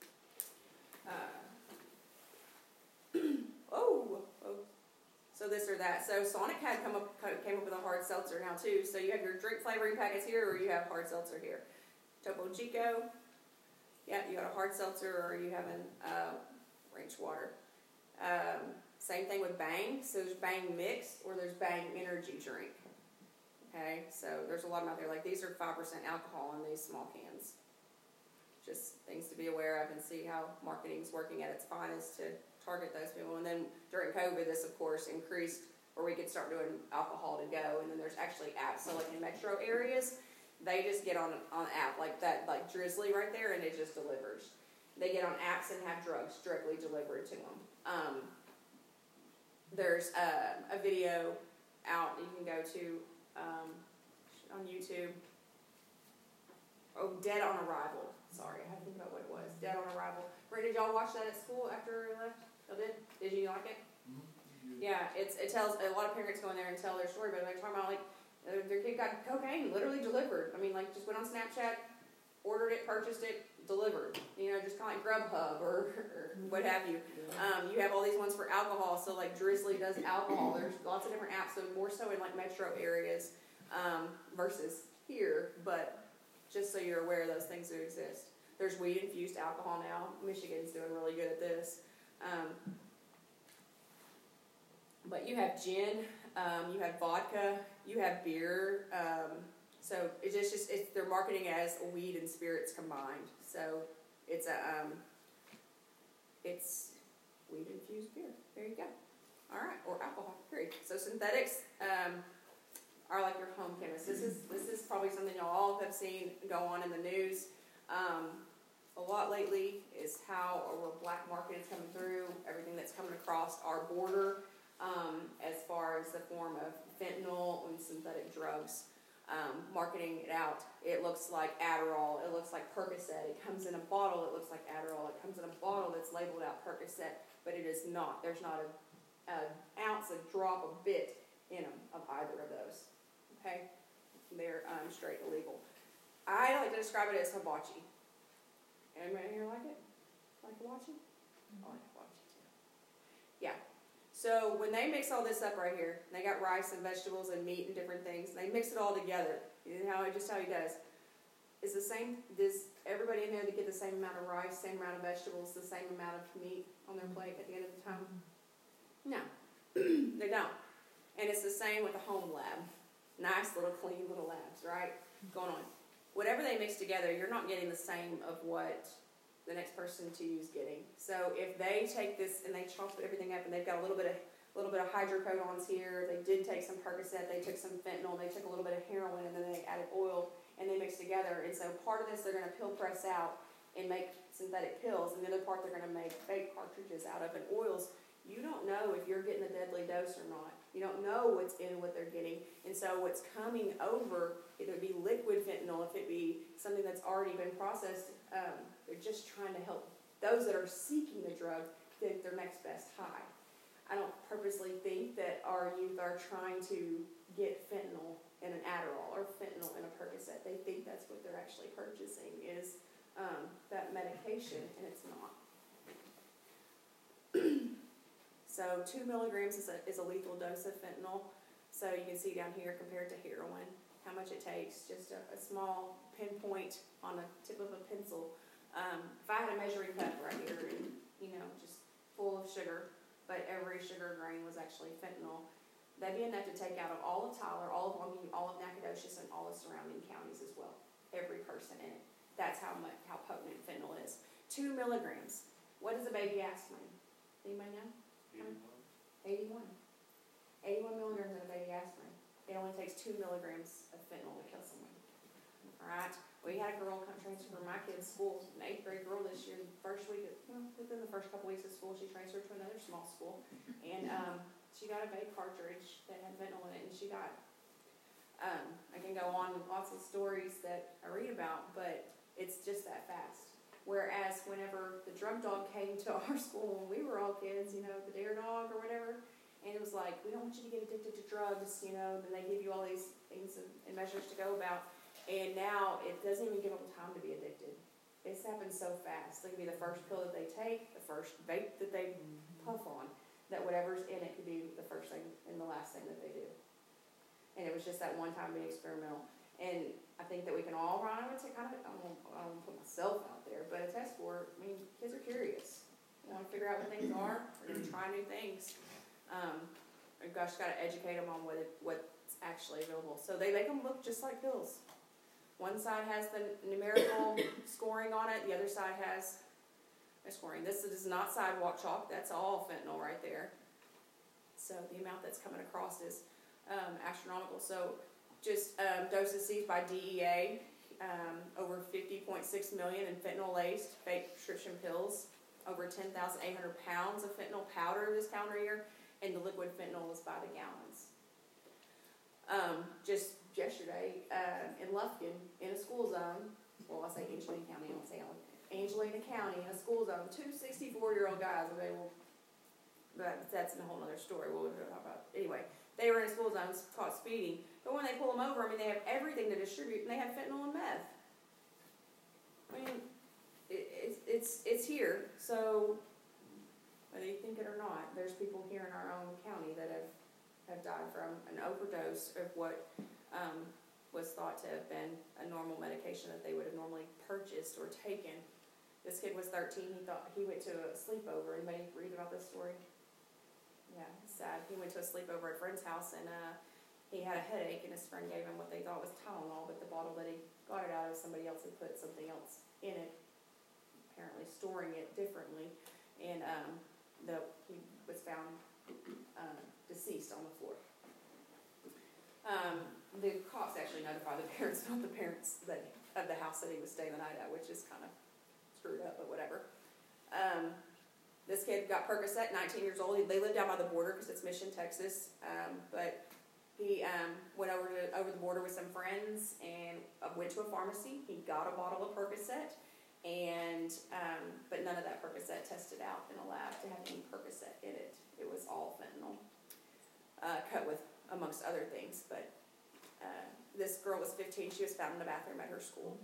E: Uh, oh, oh. So this or that. So Sonic had come up, came up with a hard seltzer now too. So you have your drink flavoring packets here, or you have hard seltzer here. Topo Chico, yeah, you got a hard seltzer, or you have an uh, range water. Um, same thing with Bang. So there's Bang Mix, or there's Bang Energy Drink. Okay, so there's a lot of them out there. Like these are five percent alcohol in these small cans. Just things to be aware of and see how marketing's working at its finest to target those people. And then during COVID, this of course increased where we could start doing alcohol to go. And then there's actually apps. So like in metro areas, they just get on on an app like that, like Drizzly right there, and it just delivers. They get on apps and have drugs directly delivered to them. Um, there's a, a video out you can go to um, on YouTube. Oh, Dead on Arrival. Sorry, I had to think about what it was. Dead on Arrival. Ray, did y'all watch that at school after we left? Y'all did? Did you like it? Mm-hmm. Yeah, it's it tells a lot of parents go in there and tell their story, but they're talking about like their, their kid got cocaine literally delivered. I mean, like just went on Snapchat, ordered it, purchased it, delivered. You know, just kind of like Grubhub or, or what have you. Um, you have all these ones for alcohol. So like Drizzly does alcohol. There's lots of different apps. So more so in like metro areas um, versus here, but. Just so you're aware, those things do exist. There's weed-infused alcohol now. Michigan's doing really good at this. Um, but you have gin, um, you have vodka, you have beer. Um, so it's just, just it's, they're marketing as weed and spirits combined. So it's a um, it's weed-infused beer. There you go. All right, or alcohol. Period. So synthetics. Um, are like your home chemist. This is this is probably something y'all all have seen go on in the news. Um, a lot lately is how our black market is coming through, everything that's coming across our border, um, as far as the form of fentanyl and synthetic drugs. Um, marketing it out. It looks like Adderall. It looks like Percocet. It comes in a bottle that looks like Adderall. It comes in a bottle that's labeled out Percocet, but it is not. There's not a, a ounce, a drop, a bit in them of either of those. Okay? They're um, straight illegal. I like to describe it as hibachi. Anybody here like it? Like hibachi? I like hibachi too. Yeah. So when they mix all this up right here, they got rice and vegetables and meat and different things, and they mix it all together. You know how just how he does. Is the same, does everybody in there get the same amount of rice, same amount of vegetables, the same amount of meat on their plate at the end of the time? No. They don't. And it's the same with a home lab. Nice little clean little labs, right? Going on. Whatever they mix together, you're not getting the same of what the next person to you is getting. So if they take this and they chop everything up and they've got a little bit of a little bit of hydrocodones here, they did take some Percocet, they took some fentanyl, they took a little bit of heroin, and then they added oil and they mixed together. And so part of this they're going to pill press out and make synthetic pills, and the other part they're going to make fake cartridges out of and oils. You don't know if you're getting a deadly dose or not. You don't know what's in what they're getting. And so what's coming over, either it be liquid fentanyl, if it be something that's already been processed, um, they're just trying to help those that are seeking the drug get their next best high. I don't purposely think that our youth are trying to get fentanyl in an Adderall or fentanyl in a Percocet. They think that's what they're actually purchasing is um, that medication, and it's not. So two milligrams is a, is a lethal dose of fentanyl. So you can see down here compared to heroin, how much it takes, just a, a small pinpoint on the tip of a pencil. Um, if I had a measuring cup right here and, you know, just full of sugar, but every sugar grain was actually fentanyl, that'd be enough to take out of all of Tyler, all of Longview, all of Nacogdoches, and all the surrounding counties as well. Every person in it. That's how much, how potent fentanyl is. Two milligrams. What is a baby aspirin? Anybody know? eighty-one. eighty-one milligrams in a baby aspirin. It only takes two milligrams of fentanyl to kill someone. Alright? We had a girl come transfer from my kid's school, an eighth grade girl this year, first week, of, well, within the first couple weeks of school, she transferred to another small school. And um, she got a vape cartridge that had fentanyl in it, and she died. Um, I can go on with lots of stories that I read about, but it's just that fast. Whereas whenever the drug dog came to our school when we were all kids, you know, the dare dog or whatever, and it was like, we don't want you to get addicted to drugs, you know, then they give you all these things and, and measures to go about. And now it doesn't even give them time to be addicted. It's happened so fast. It could be the first pill that they take, the first vape that they puff on, that whatever's in it could be the first thing and the last thing that they do. And it was just that one time being experimental. And I think that we can all run over to kind of, I don't want to put myself out there, but a test for it. I mean, kids are curious. They want to figure out what things are. They're going to try new things. Um, we've just got to educate them on what it, what's actually available. So they make them look just like pills. One side has the numerical scoring on it. The other side has the scoring. This is not sidewalk chalk. That's all fentanyl right there. So the amount that's coming across is um, astronomical. So just um, doses seized by D E A, um, over fifty point six million in fentanyl-laced fake prescription pills, over ten thousand eight hundred pounds of fentanyl powder this calendar year, and the liquid fentanyl is by the gallons. Um, just yesterday, uh, in Lufkin, in a school zone, well, I say Angelina County, I don't say Angelina County, in a school zone, two sixty-four-year-old guys, okay, well, but that's a whole other story, we'll talk about it. Anyway, they were in a school zone caught speeding, but when they pull them over, I mean, they have everything to distribute, and they have fentanyl and meth. I mean, it, it's, it's, it's here, so whether you think it or not, there's people here in our own county that have, have died from an overdose of what um, was thought to have been a normal medication that they would have normally purchased or taken. This kid was thirteen, he thought he went to a sleepover. Anybody read about this story? Yeah, it's sad. He went to a sleepover at a friend's house, and uh, he had a headache, and his friend gave him what they thought was Tylenol, but the bottle that he got it out of, somebody else had put something else in it, apparently storing it differently, and um, the, he was found uh, deceased on the floor. Um, the cops actually notify the parents, not the parents that, of the house that he was staying the night at, which is kind of screwed up, but whatever. Um, this kid got Percocet, nineteen years old. They live down by the border because it's Mission, Texas. Um, but he um, went over to over the border with some friends and uh, went to a pharmacy. He got a bottle of Percocet, and um, but none of that Percocet tested out in a lab to have any Percocet in it. It was all fentanyl, uh, cut with amongst other things, but. Uh, this girl was fifteen. She was found in the bathroom at her school.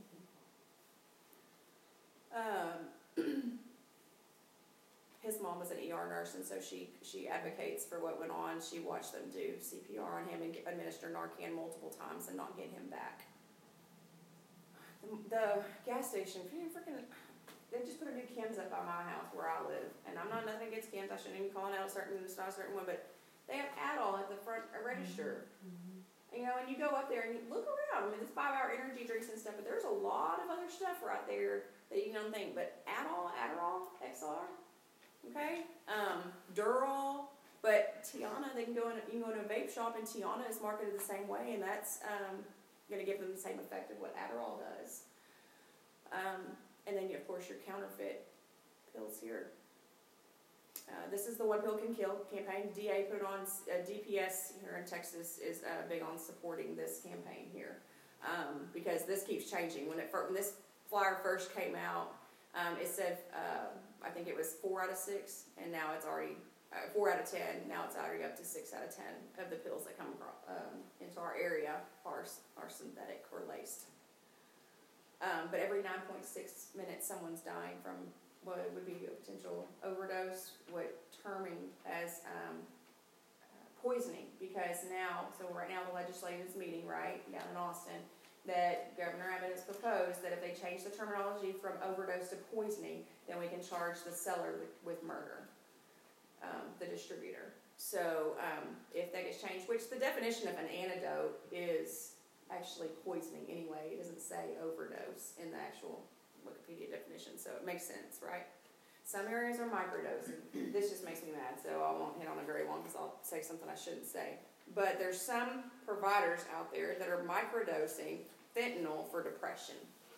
E: Um, his mom was an E R nurse, and so she, she advocates for what went on. She watched them do C P R on him and administer Narcan multiple times and not get him back. The, the gas station, freaking, they just put a new Kim's up by my house where I live. And I'm not nothing against Kim's. I shouldn't even call it out a certain, it's not a certain one, but they have Adderall at the front register. Mm-hmm. You know, and you go up there and you look around. I mean, it's five-hour energy drinks and stuff, but there's a lot of other stuff right there that you don't think. But Adderall, Adderall, X R, okay, um, Durall, but Tiana, they can go in. You can go in a vape shop, and Tiana is marketed the same way, and that's um, going to give them the same effect of what Adderall does. Um, and then, of course, your counterfeit pills here. Uh, this is the One Pill Can Kill campaign. D A put on, uh, D P S here in Texas is uh, big on supporting this campaign here um, because this keeps changing. When it when this flyer first came out, um, it said, uh, I think it was four out of six, and now it's already, uh, four out of ten, now it's already up to six out of ten of the pills that come across, um, into our area are, are synthetic or laced. Um, but every nine point six minutes someone's dying from what would be a potential overdose, what terming as um, uh, poisoning, because now, so right now the legislative is meeting, right, down in Austin, that Governor Abbott has proposed that if they change the terminology from overdose to poisoning, then we can charge the seller with, with murder, um, the distributor. So um, if that gets changed, which the definition of an antidote is actually poisoning anyway, it doesn't say overdose in the actual Wikipedia definition, so it makes sense, right? Some areas are microdosing. This just makes me mad, so I won't hit on it very long because I'll say something I shouldn't say. But there's some providers out there that are microdosing fentanyl for depression.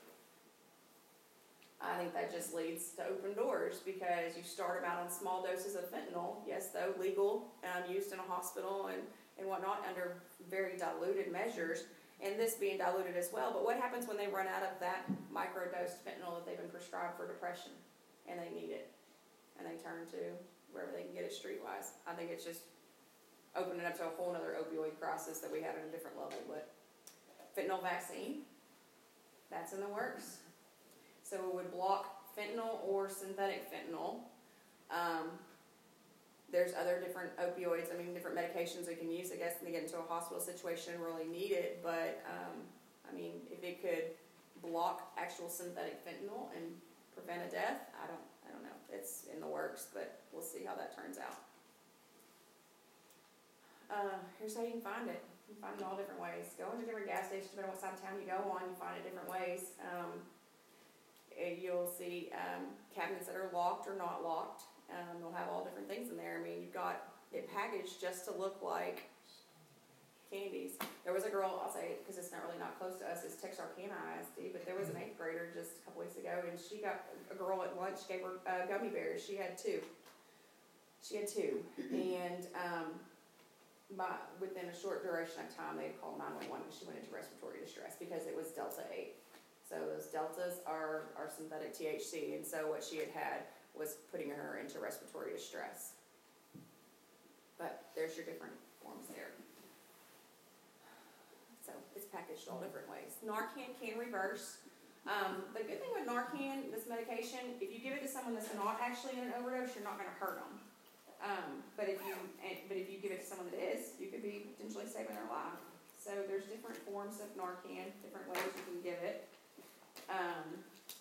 E: I think that just leads to open doors because you start them out on small doses of fentanyl, yes, though legal, um, used in a hospital and, and whatnot under very diluted measures. And this being diluted as well. But what happens when they run out of that microdosed fentanyl that they've been prescribed for depression and they need it? And they turn to wherever they can get it streetwise. I think it's just opening up to a whole other opioid crisis that we had at a different level. But fentanyl vaccine, that's in the works. So it would block fentanyl or synthetic fentanyl. Um, There's other different opioids, I mean, different medications we can use, I guess, when they get into a hospital situation and really need it. But, um, I mean, if it could block actual synthetic fentanyl and prevent a death, I don't, I don't know. It's in the works, but we'll see how that turns out. Uh, here's how you can find it. You can find it all different ways. Go into different gas stations, depending on what side of town you go on, you find it different ways. Um, you'll see um, cabinets that are locked or not locked. Um, they'll have all different things in there. I mean, you've got it packaged just to look like candies. There was a girl, I'll say it because it's not really not close to us, it's Texarkana I S D, but there was an eighth grader just a couple weeks ago, and she got, a girl at lunch gave her uh, gummy bears. She had two. She had two. And um, by, within a short duration of time, they had called nine one one because she went into respiratory distress because it was Delta eight. So those Deltas are, are synthetic T H C, and so what she had had was putting her into respiratory distress. But there's your different forms there. So it's packaged all different ways. Narcan can reverse. Um, the good thing with Narcan, this medication, if you give it to someone that's not actually in an overdose, you're not going to hurt them. Um, but if you and, but if you give it to someone that is, you could be potentially saving their life. So there's different forms of Narcan, different ways you can give it. Um,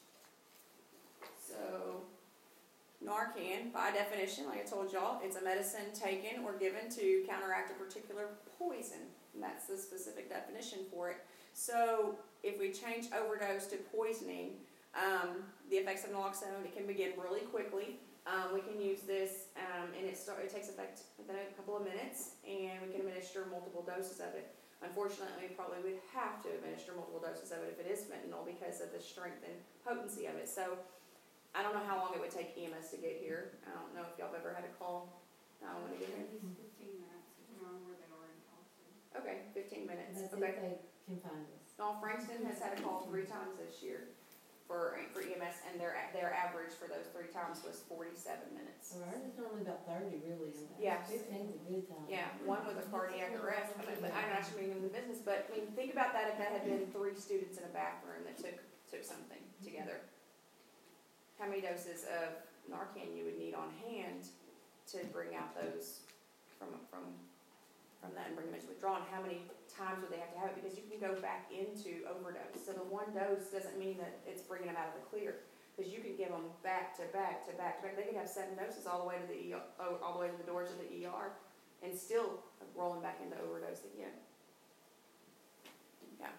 E: so. Narcan, by definition, like I told y'all, it's a medicine taken or given to counteract a particular poison. And that's the specific definition for it. So if we change overdose to poisoning, um, the effects of naloxone, it can begin really quickly. Um, we can use this, um, and it, start, it takes effect within a couple of minutes, and we can administer multiple doses of it. Unfortunately, we probably would have to administer multiple doses of it if it is fentanyl because of the strength and potency of it. So I don't know how long it would take E M S to get here. I don't know if y'all have ever had to call nine one one to get here.
C: Fifteen minutes, depending on where they are in Austin.
E: Okay, fifteen minutes.
D: That's
E: Okay.
D: if they can find us.
E: Now, Frankston has had a call three times this year for, for E M S, and their, their average for those three times was forty-seven minutes.
D: So ours is normally about thirty, really. and
E: Yeah.
D: Fifteen's a good time.
E: Yeah, one with a cardiac arrest, I mean, but I'm not sure in the business, but, I mean, think about that if that had been three students in a bathroom that took, took something together. How many doses of Narcan you would need on hand to bring out those from, from, from that and bring them into withdrawal, and how many times would they have to have it, because you can go back into overdose. So the one dose doesn't mean that it's bringing them out of the clear, because you can give them back to back to back to back. They could have seven doses all the way to the E R, oh, all the way to the doors of the E R, and still rolling back into overdose again. Yeah.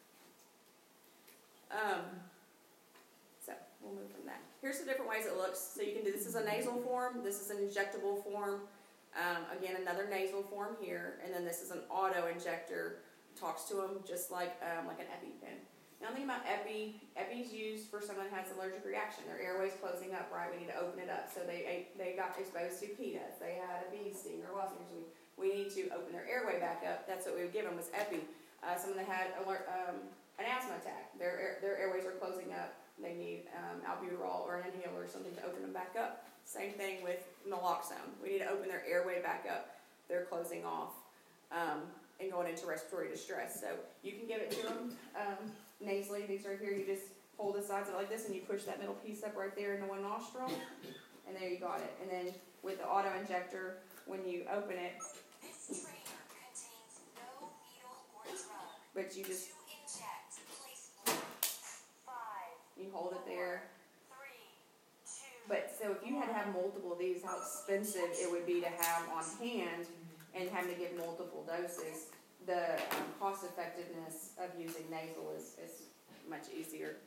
E: Um. So we'll move from that. Here's the different ways it looks. So you can do this is a nasal form. This is an injectable form. Um, again, another nasal form here, and then this is an auto injector. Talks to them just like um, like an EpiPen. Now, the thing about Epi, Epi's used for someone who has allergic reaction. Their airway's closing up, right? We need to open it up. So they ate, they got exposed to peanuts. They had a bee sting or wasp sting. We, we need to open their airway back up. That's what we would give them was Epi. Uh, someone that had alert, um, an asthma attack. Their air, their airways are closing up. They need um, albuterol or an inhaler or something to open them back up. Same thing with naloxone. We need to open their airway back up. They're closing off um, and going into respiratory distress. So you can give it to them um, nasally. These right here, you just hold the sides of it like this and you push that middle piece up right there into one nostril. And there you got it. And then with the auto injector, when you open it,
F: This trainer contains no needle or drug.
E: but you just,
F: To inject, place one, five,
E: you hold it there.
F: three, two,
E: But so if you had to have multiple of these, how expensive it would be to have on hand and having to give multiple doses. The um, cost effectiveness of using nasal is, is much easier.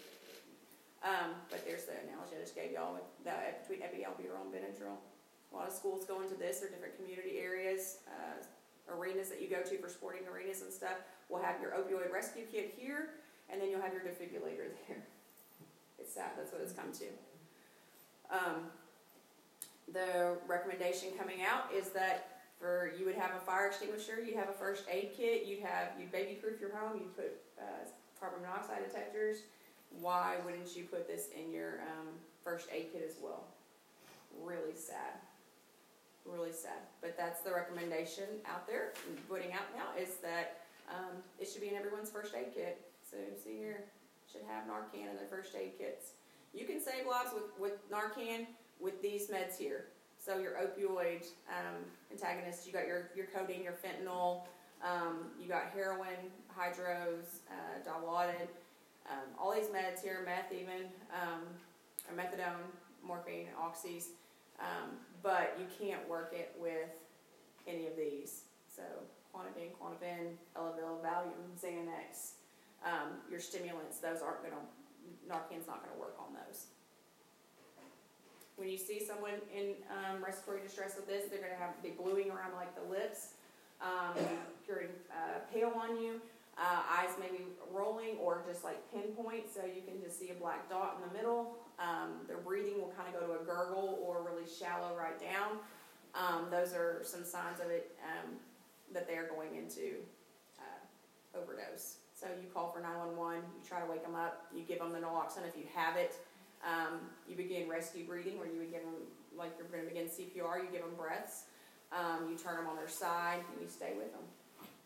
E: Um, but there's the analogy I just gave y'all with the between epialbuterol and Benadryl. A lot of schools go into this, or different community areas, uh, arenas that you go to for sporting arenas and stuff. Will have your opioid rescue kit here, and then you'll have your defibrillator there. It's sad. That's what it's come to. Um, the recommendation coming out is that for you would have a fire extinguisher, you'd have a first aid kit, you'd have you'd baby proof your home, you'd put uh, carbon monoxide detectors. Why wouldn't you put this in your um, first aid kit as well? Really sad, really sad. But that's the recommendation out there, putting out now, is that um, it should be in everyone's first aid kit. So see here, should have Narcan in their first aid kits. You can save lives with, with Narcan with these meds here. So your opioid um, antagonists, you got your, your codeine, your fentanyl, um, you got heroin, hydros, uh, Dilaudid, um, all these meds here, meth even, um, or methadone, morphine, oxys, um, but you can't work it with any of these. So Clonidine, Klonopin, Elavil, Valium, Xanax, um, your stimulants, those aren't going to, Narcan's not going to work on those. When you see someone in um, respiratory distress with this, they're going to have be bluing around like the lips, um, getting uh, pale on you, uh, eyes maybe rolling or just like pinpoint, so you can just see a black dot in the middle. Um, their breathing will kind of go to a gurgle or really shallow right down. Um, those are some signs of it um, that they are going into uh, overdose. So you call for nine one one, you try to wake them up, you give them the naloxone if you have it. Um, you begin rescue breathing, where you would give them, like you're going to begin C P R, you give them breaths, um, you turn them on their side, and you stay with them.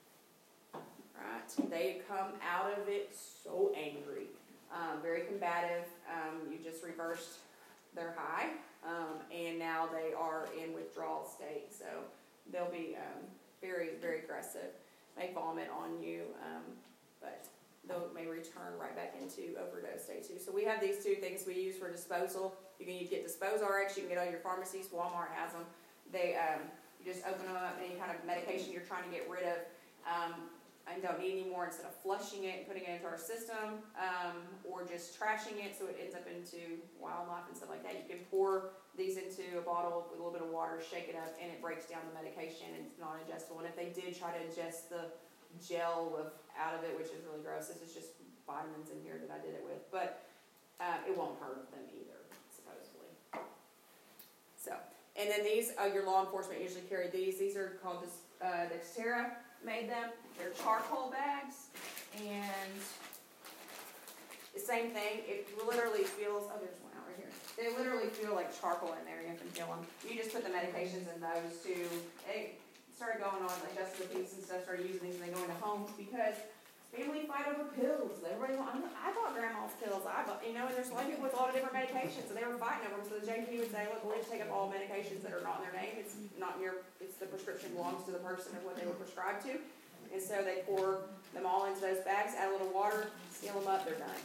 E: Right? They come out of it so angry, um, very combative. Um, you just reversed their high, um, and now they are in withdrawal state. So they'll be um, very, very aggressive. May vomit on you, um, but they may return right back into overdose state too. So we have these two things we use for disposal. You can get DisposeRx, you can get all your pharmacies, Walmart has them. They, um, you just open them up, any kind of medication you're trying to get rid of, um, and don't need anymore, instead of flushing it and putting it into our system, um, or just trashing it so it ends up into wildlife and stuff like that. You can pour these into a bottle with a little bit of water, shake it up, and it breaks down the medication, and it's non-ingestible. And if they did try to ingest the gel of out of it, which is really gross. This is just vitamins in here that I did it with, but uh, it won't hurt them either, supposedly. So, and then these, uh, your law enforcement usually carry these. These are called this, uh, Dexterra made them. They're charcoal bags, and the same thing. It literally feels. Oh, there's one out right here. They literally feel like charcoal in there. You can feel them. You just put the medications in those too. They started going on, like Justice Peace and stuff started using these, and they go into homes because family fight over pills. Everybody want, I bought grandma's pills. I bought, you know, and there's a lot of people with a lot of different medications, and they were fighting over them. So the J P would say, look, we'll just take up all medications that are not in their name. It's not in your, it's the prescription belongs to the person of what they were prescribed to. And so they pour them all into those bags, add a little water, seal them up, they're done.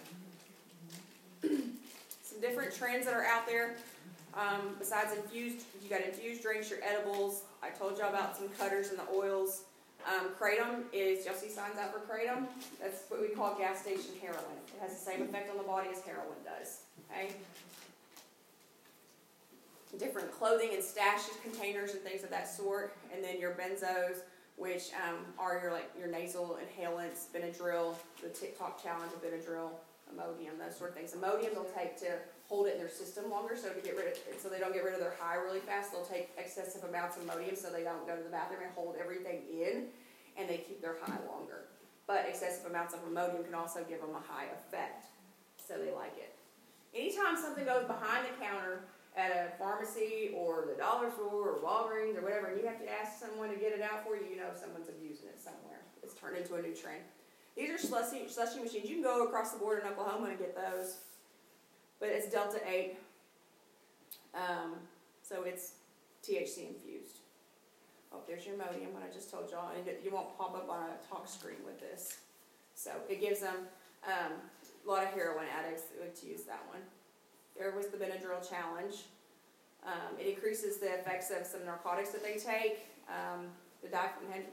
E: Some different trends that are out there. Um, besides infused, you got infused drinks, your edibles. I told y'all about some cutters and the oils. Um, kratom is, y'all see signs out for kratom? That's what we call gas station heroin. It has the same effect on the body as heroin does. Okay? Different clothing and stash containers and things of that sort. And then your benzos, which um, are your like your nasal inhalants, Benadryl, the TikTok challenge of Benadryl, Imodium, those sort of things. Imodium they'll take to hold it in their system longer, so to get rid of it, so they don't get rid of their high really fast. They'll take excessive amounts of Imodium so they don't go to the bathroom and hold everything in, and they keep their high longer. But excessive amounts of Imodium can also give them a high effect, so they like it. Anytime something goes behind the counter at a pharmacy or the dollar store or Walgreens or whatever, and you have to ask someone to get it out for you, you know someone's abusing it somewhere. It's turned into a new trend. These are slushy, slushy machines. You can go across the border in Oklahoma and get those. But it's Delta eight. Um, so it's T H C infused. Oh, there's your Imodium, what I just told y'all. And it, you won't pop up on a talk screen with this. So it gives them, um, a lot of heroin addicts would use that one. There was the Benadryl challenge. Um, it increases the effects of some narcotics that they take. Um, the diphenhydramine.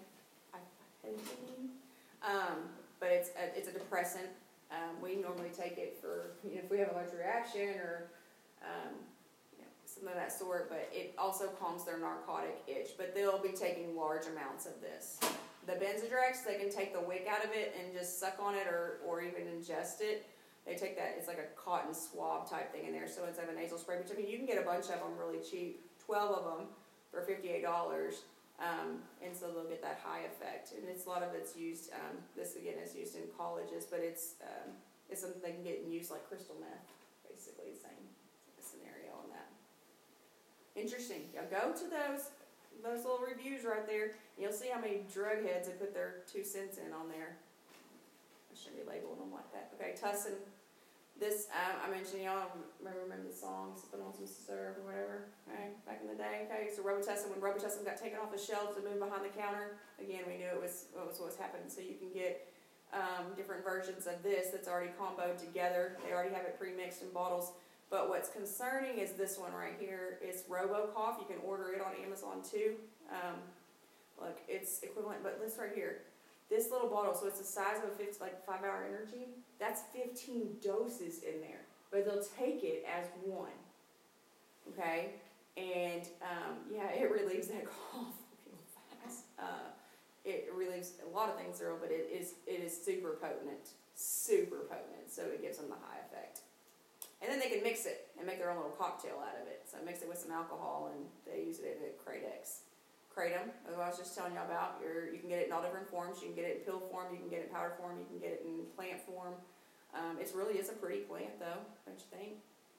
E: Um, but it's a, it's a depressant. Um, we normally take it for, you know, if we have a allergic reaction or um, you know, something of that sort, but it also calms their narcotic itch. But they'll be taking large amounts of this. The Benzodrex, they can take the wick out of it and just suck on it or, or even ingest it. They take that, it's like a cotton swab type thing in there, so instead of a nasal spray, which I mean, you can get a bunch of them really cheap, twelve of them for fifty-eight dollars. Um, and so they'll get that high effect. And it's a lot of it's used, um, this again is used in colleges, but it's um, it's something they can get and use like crystal meth, basically the same scenario on that. Interesting. Yeah, go to those those little reviews right there, and you'll see how many drug heads have put their two cents in on there. I shouldn't be labeling them like that. Okay, Tussin. This, um, I mentioned, y'all remember, remember the song, Sipping on Some Syrup or whatever, okay, back in the day, okay, so Robitussin, when Robitussin got taken off the shelves and moved behind the counter, again, we knew it was what was, what was happening, so you can get um, different versions of this that's already comboed together. They already have it pre-mixed in bottles, but what's concerning is this one right here. It's RoboCough. You can order it on Amazon too. Um, look, it's equivalent, but this right here, this little bottle, so it's the size of a fifty, like five hour energy, that's fifteen doses in there. But they'll take it as one. Okay? And um, yeah, it relieves that cough real fast. Uh, it relieves a lot of things, Earl, but it is it is super potent. Super potent. So it gives them the high effect. And then they can mix it and make their own little cocktail out of it. So mix it with some alcohol, and they use it at Kradex. Kratom, as I was just telling y'all about, You're, you can get it in all different forms. You can get it in pill form, you can get it in powder form, you can get it in plant form. Um, it really is a pretty plant, though, don't you think?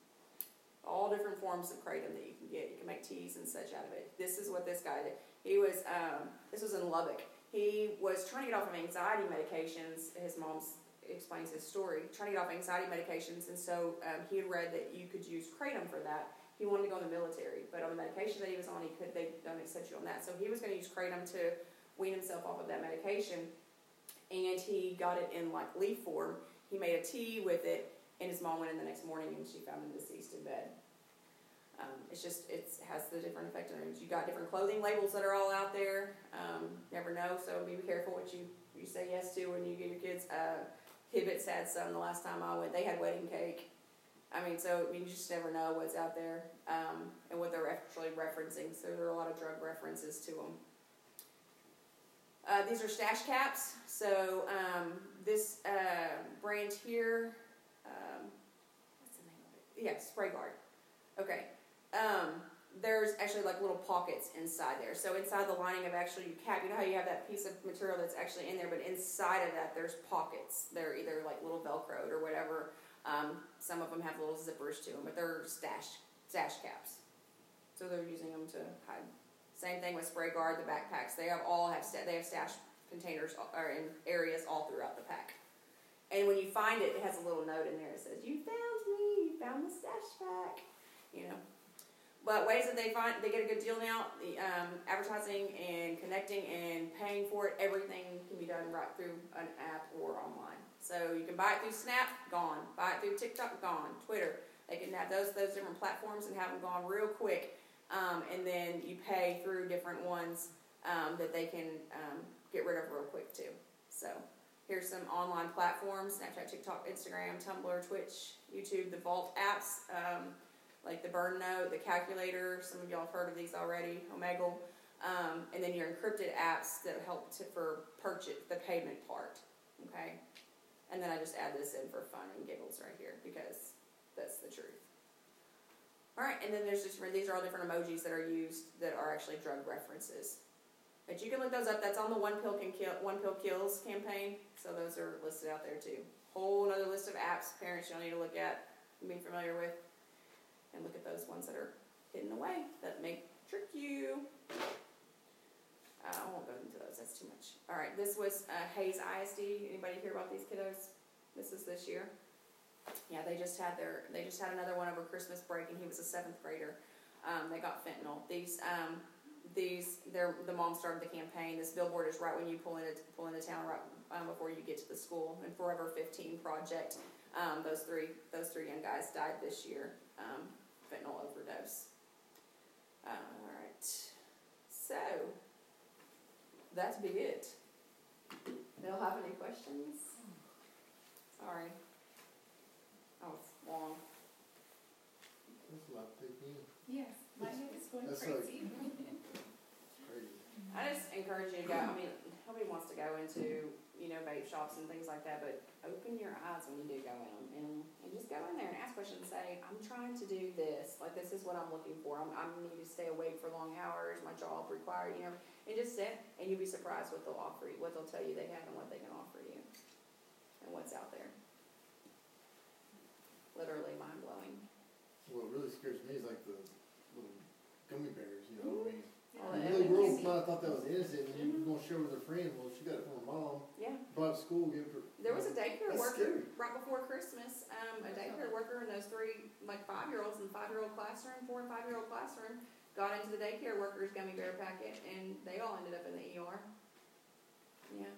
E: All different forms of kratom that you can get. You can make teas and such out of it. This is what this guy did. He was, um, this was in Lubbock. He was trying to get off of anxiety medications. His mom explains his story. Trying to get off anxiety medications, and so um, he had read that you could use kratom for that. He wanted to go in the military, but on the medication that he was on, he could they don't accept you on that. So he was going to use kratom to wean himself off of that medication, and he got it in like leaf form. He made a tea with it, and his mom went in the next morning, and she found him deceased in bed. Um, it's just it has the different effect on things. You got different clothing labels that are all out there. Um, never know, so be careful what you you say yes to when you get your kids. Uh, Hibbett Sad Son. The last time I went, they had wedding cake. I mean, so you just never know what's out there um, and what they're actually referencing. So there are a lot of drug references to them. Uh, these are stash caps. So um, this uh, brand here, um, what's the name of it? Yeah, Spray Guard. Okay. Um, there's actually like little pockets inside there. So inside the lining of actually your cap, you know how you have that piece of material that's actually in there, but inside of that there's pockets. They're either like little Velcroed or whatever. Um, some of them have little zippers to them, but they're stash stash caps. So they're using them to hide. Same thing with Spray Guard, the backpacks. They have all have sta- they have stash containers or in areas all throughout the pack. And when you find it, it has a little note in there that says, "You found me. You found the stash pack." You know. But ways that they find they get a good deal now, the um, advertising and connecting and paying for it, everything can be done right through an app or online. So you can buy it through Snap, gone. Buy it through TikTok, gone. Twitter, they can have those those different platforms and have them gone real quick. Um, and then you pay through different ones um, that they can um, get rid of real quick too. So here's some online platforms: Snapchat, TikTok, Instagram, Tumblr, Twitch, YouTube, the Vault apps. Um, like the Burn Note, the Calculator, some of y'all have heard of these already, Omegle, um, and then your encrypted apps that help to, for purchase, the payment part, okay? And then I just add this in for fun and giggles right here because that's the truth. All right, and then there's just, these are all different emojis that are used that are actually drug references. But you can look those up. That's on the One Pill Can Kill, One Pill Kills campaign, so those are listed out there too. Whole other list of apps parents you'll need to look at and be familiar with. And look at those ones that are hidden away that may trick you. Uh, I won't go into those. That's too much. All right. This was uh, Hayes I S D. Anybody hear about these kiddos? This is this year. Yeah, they just had their. They just had another one over Christmas break, and he was a seventh grader. Um, they got fentanyl. These. Um, these. Their. The mom started the campaign. This billboard is right when you pull into pull into town, right um, before you get to the school. And Forever fifteen Project. Um, those three. Those three young guys died this year. Um, fentanyl overdose. Uh, all right. So, that's be it. Y'all have any questions? Sorry. Oh, it's long.
G: That's a lot to take in.
B: Yes, my head is going
G: That's
B: crazy.
G: Crazy.
E: I just encourage you to go. I mean, nobody wants to go into, you know, vape shops and things like that, but open your eyes when you do go in and, and just go in there and ask questions and say, I'm trying to do this. Like, this is what I'm looking for. I'm, I need to stay awake for long hours. My job requires, you know, and just sit and you'll be surprised what they'll offer you, what they'll tell you they have and what they can offer you and what's out there. Literally mind-blowing.
G: What really scares me is like the little gummy bears, you know, I mean.
E: All
G: The
E: the
G: little girl
E: evidence.
G: might have thought that was innocent, and you were going to share with her friend. Well, she got it from her mom.
E: Yeah.
G: Brought it to school, gave it to her.
E: There was a daycare
G: That's
E: worker
G: scary.
E: right before Christmas, um, a daycare worker and those three, like five-year-olds in the five-year-old classroom, four and five-year-old classroom, got into the daycare worker's gummy bear packet, and they all ended up in the E R. Yeah.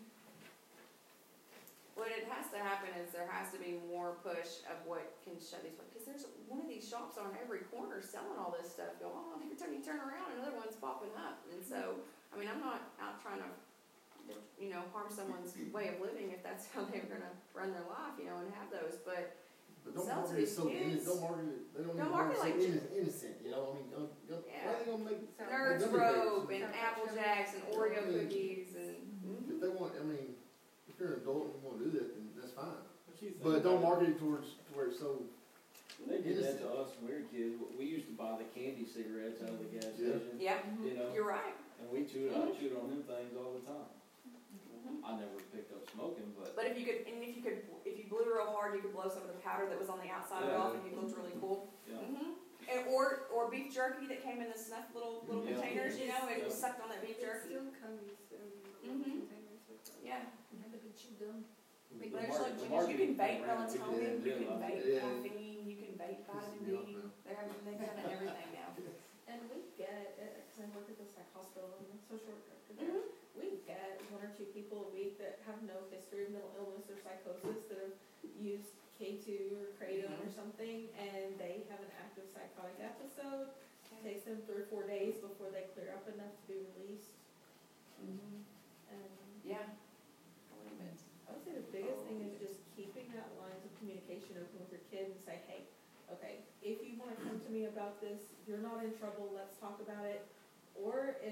E: What it has to happen is there has to be more push of what can shut these, because there's one of these shops on every corner selling all this stuff. Go, oh, every time you turn around, another one's popping up. And so, I mean, I'm not out trying to, you know, harm someone's way of living if that's how they're going to run their life, you know, and have those. But
G: But don't
E: Sell to
G: market it
E: these
G: so
E: kids.
G: innocent. Don't market it. They don't,
E: Don't
G: even
E: market
G: market
E: like
G: it so inno- innocent. You know, I mean, don't, don't,
E: Yeah.
G: why are they gonna make it?
E: Nerds
G: gummy bears?
E: Rope and Apple Jacks and Oreo cookies and.
G: If they want, I mean, if you're an adult and you want to do that, then that's fine.
H: What you think
G: But don't
H: about-
G: market it towards to where it's so.
H: They did that to us when we were kids. We used to buy the candy cigarettes out of the gas
G: Yeah.
H: station.
E: Yeah,
H: You know,
E: you're right.
H: and we chewed, I chewed on them things all the time.
E: Mhm.
H: I never picked up smoking, but
E: But if you could, and if you could, if you blew real hard, you could blow some of the powder that was on the outside of it
H: Yeah.
E: off, and it looked really cool.
H: yeah.
E: Mhm. And or or beef jerky that came in the snuff little little
H: Yeah.
E: containers, you know, and it
H: Yeah.
E: sucked on that beef
C: It
E: jerky.
C: still comes in little
E: Mhm.
C: containers with it.
E: Yeah.
B: Never been chewed gum.
E: But
H: The
E: there's
H: mar-
E: like
H: the
E: you, you
H: marketing
E: can vape
H: around it,
E: melatonin,
H: we
E: you
H: didn't
E: can
H: realize
E: vape
H: it.
G: Yeah.
E: caffeine, you can vape vitamin
G: Pisses me off
E: D.
G: now.
E: They're having they've got everything now.
B: And we get, because I work at the psych hospital and the social work director there,
E: Mhm.
B: we get one or two people a week that have no history of mental illness or psychosis that have used K two or Kratom or something, and they have an active psychotic episode. It takes them three or four days before they clear up enough to be released.
E: Mhm.
B: And
E: Yeah. Believe it.
B: I would say the biggest thing is just keeping that lines of communication open with your kid and say, hey, okay, if you want to come to me about this, you're not in trouble, let's talk about it. Or if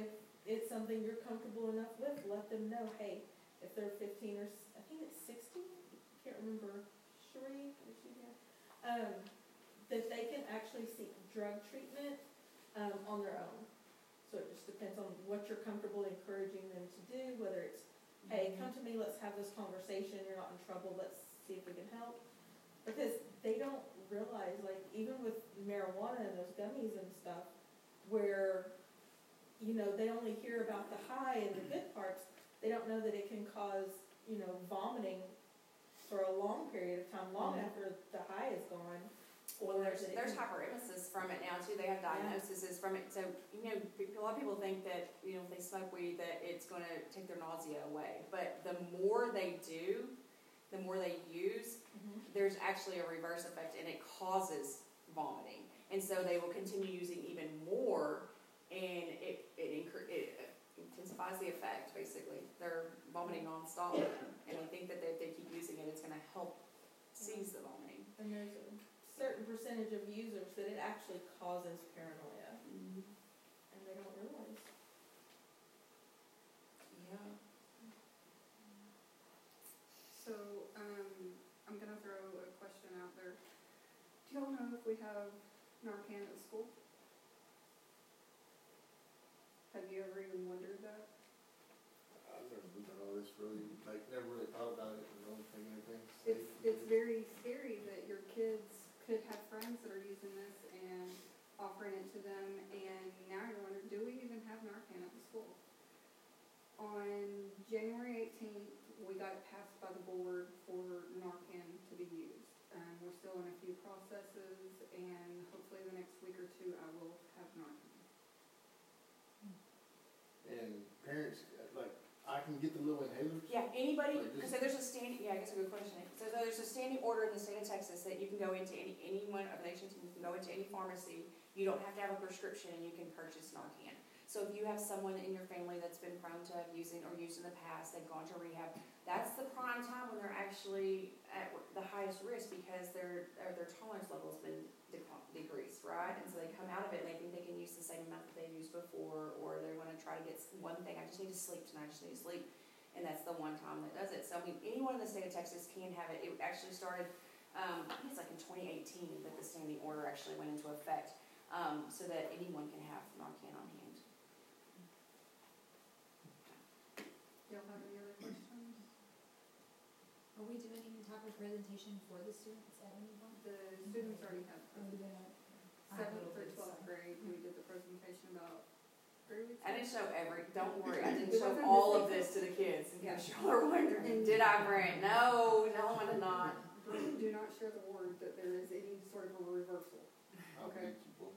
B: it's something you're comfortable enough with, let them know, hey, if they're fifteen or, s- I think it's sixteen, can't remember, Sheree, is she there? Um, that they can actually seek drug treatment, um, on their own. So it just depends on what you're comfortable encouraging them to do, whether it's, hey, come to me, let's have this conversation, you're not in trouble, let's see if we can help. Because they don't realize, like, even with marijuana and those gummies and stuff, where, you know, they only hear about the high and the good parts, they don't know that it can cause, you know, vomiting for a long period of time, long
E: Mhm.
B: after the high is gone.
E: Well,
B: Or
E: there's,
B: that it
E: there's
B: can-
E: hyperemesis from it now too, they have diagnoses from it, so, you know, pe- a lot of people think that, you know, if they smoke weed, that it's gonna take their nausea away, but the more they do, the more they use,
B: Mhm.
E: there's actually a reverse effect, and it causes vomiting, and so they will continue using even more, and it, it incre- it intensifies the effect, basically, they're vomiting nonstop, and they think that if they keep using it, it's gonna help seize the vomiting.
B: And there's a certain percentage of users that it actually causes paranoia, and they don't realize.
E: Yeah.
C: So, um, I'm gonna throw a question out there. Do y'all know if we have Narcan at school? Have you ever even wondered that?
G: I've never looked at all this really, like, never really thought about it and don't think anything.
C: It's, it's very scary that your kids could have friends that are using this and offering it to them, and now you're wondering, do we even have Narcan at the school? On January eighteenth, we got it passed by the board for Narcan to be used. Um, we're still in a few processes, and hopefully the next week or two, I will have Narcan.
G: And parents, like, I can get the little inhalers?
E: Yeah, anybody,
G: Like this-
E: so there's a standing, yeah, I guess a good question. So there's a standing order in the state of Texas that you can go into any, any one of the nations, you can go into any pharmacy, you don't have to have a prescription, and you can purchase Narcan. So if you have someone in your family that's been prone to using or used in the past, they've gone to rehab, that's the prime time when they're actually at the highest risk because their, or their tolerance level has been decl- decreased, right? And so they come out of it and they think they can use the same amount that they've used before, or they want to try to get s- one thing, I just need to sleep tonight, I just need to sleep. And that's the one time that does it. So, I mean, anyone in the state of Texas can have it. It actually started, um, I think it's like in twenty eighteen that the standing order actually went into effect, um, so that anyone can have Narcan on hand.
C: Do y'all have any other questions?
D: Are we doing any type of presentation for the students at any point?
C: The students already have
D: Are we
C: presentation.
D: gonna?
C: Seventh through twelfth grade, we did the presentation about three weeks
E: I
C: ago.
E: didn't show every, don't worry, I didn't
C: It
E: show
C: wasn't
E: all
C: the
E: of
C: same.
E: this to the kids, in
C: Yeah.
E: case y'all are wondering, did I bring? No, no, I did not.
C: Please do not share the word that there is any sort of a reversal.
G: I'll
C: Okay.
G: beat you, boy.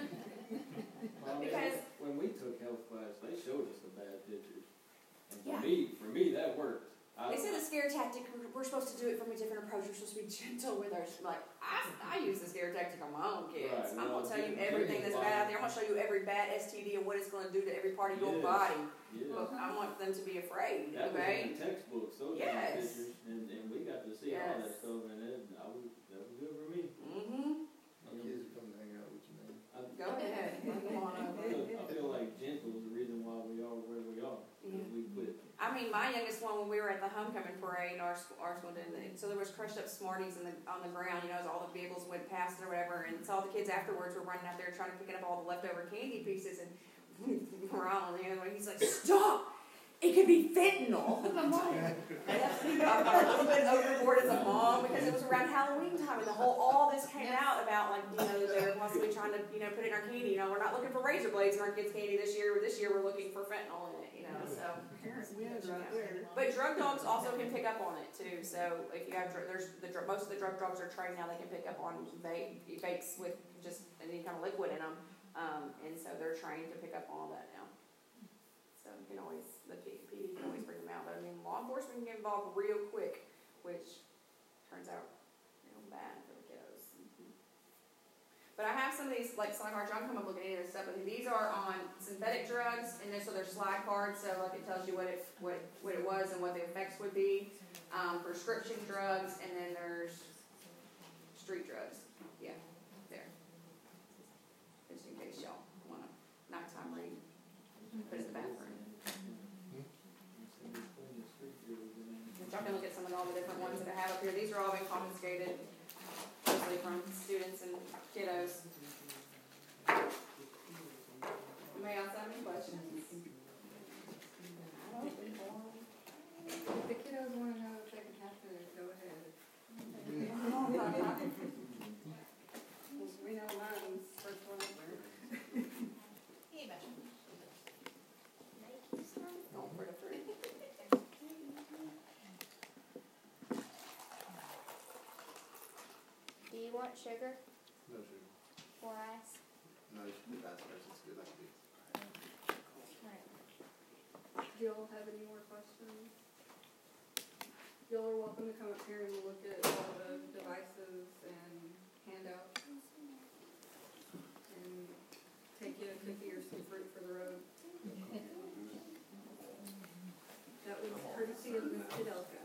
H: Well, I mean,
E: Because-
H: when we took health class, they showed us the bad pictures. And
E: Yeah.
H: for me, for me, that worked. I,
E: They said the scare tactic, we're- we're supposed to do it from a different approach, we're supposed to be gentle with our, like, I, I use the scare tactic on my own kids.
H: Right,
E: I'm
H: well,
E: gonna tell you
H: kids-
E: everything
H: kids
E: that's bad out
H: body-
E: there, I'm gonna show you every bad S T D and what it's gonna do to every part of your
H: Yes.
E: body.
H: yeah.
E: But I want them to be afraid,
H: That was
E: okay?
H: in the textbooks, those kind
E: Yes.
H: of pictures, and, and we got to see all that
E: Yes.
H: stuff, and it, I was, that was good for me.
E: Mm-hmm,
G: My kids are coming to hang out with you, man.
H: I,
E: go ahead, bring them on
H: I
E: over.
H: feel, I feel like gentle is the reason why we are where we are, because
E: Yeah.
H: we quit.
E: I mean, my youngest one, when we were at the homecoming parade, our school, our school did, it, so there was crushed up Smarties in the, on the ground, you know, as all the vehicles went past or whatever, and so all the kids afterwards were running out there trying to pick up all the leftover candy pieces, and Ronald, on the other way, he's like, stop! It could be fentanyl! And I'm like, I got a little bit overboard as a mom, because it was around Halloween time, and the whole, all this came out about, like, you know, they're possibly trying to, you know, put it in our candy, you know, we're not looking for razor blades in our kids' candy this year, this year we're looking for fentanyl in it, you know, so.
C: Parents wins right there.
E: But drug dogs also can pick up on it too. So if you have, dr- there's the dr- most of the drug dogs are trained now. They can pick up on vape, vapes with just any kind of liquid in them, um, and so they're trained to pick up on all that now. So you can always the P D can always bring them out. But I mean, law enforcement can get involved real quick, which turns out you know bad for the kiddos. But I have some of these, like, Slide cards, y'all can come up looking at this stuff, but these are on synthetic drugs, and then so they're slide cards, so like it tells you what it, what, what it was and what the effects would be. Um, prescription drugs, and then there's street drugs. Yeah, there. Just in case y'all want a nighttime read. put it in the bathroom. Which I can look at some of all the different ones that I have up here. These are all been confiscated, mostly from students and kiddos. May I ask any questions? I don't think so.
C: If the kiddos wanna know if they can have food, go ahead. We know mine's first one up there.
E: Don't for the fruit.
F: Do you want sugar
G: No sugar.
F: or ice?
G: No, you should do that first, it's good, like this.
C: Do y'all have any more questions? Y'all are welcome to come up here and look at all the devices and handouts. And take you a cookie or some fruit for the road. That was courtesy of Miz Fidelka.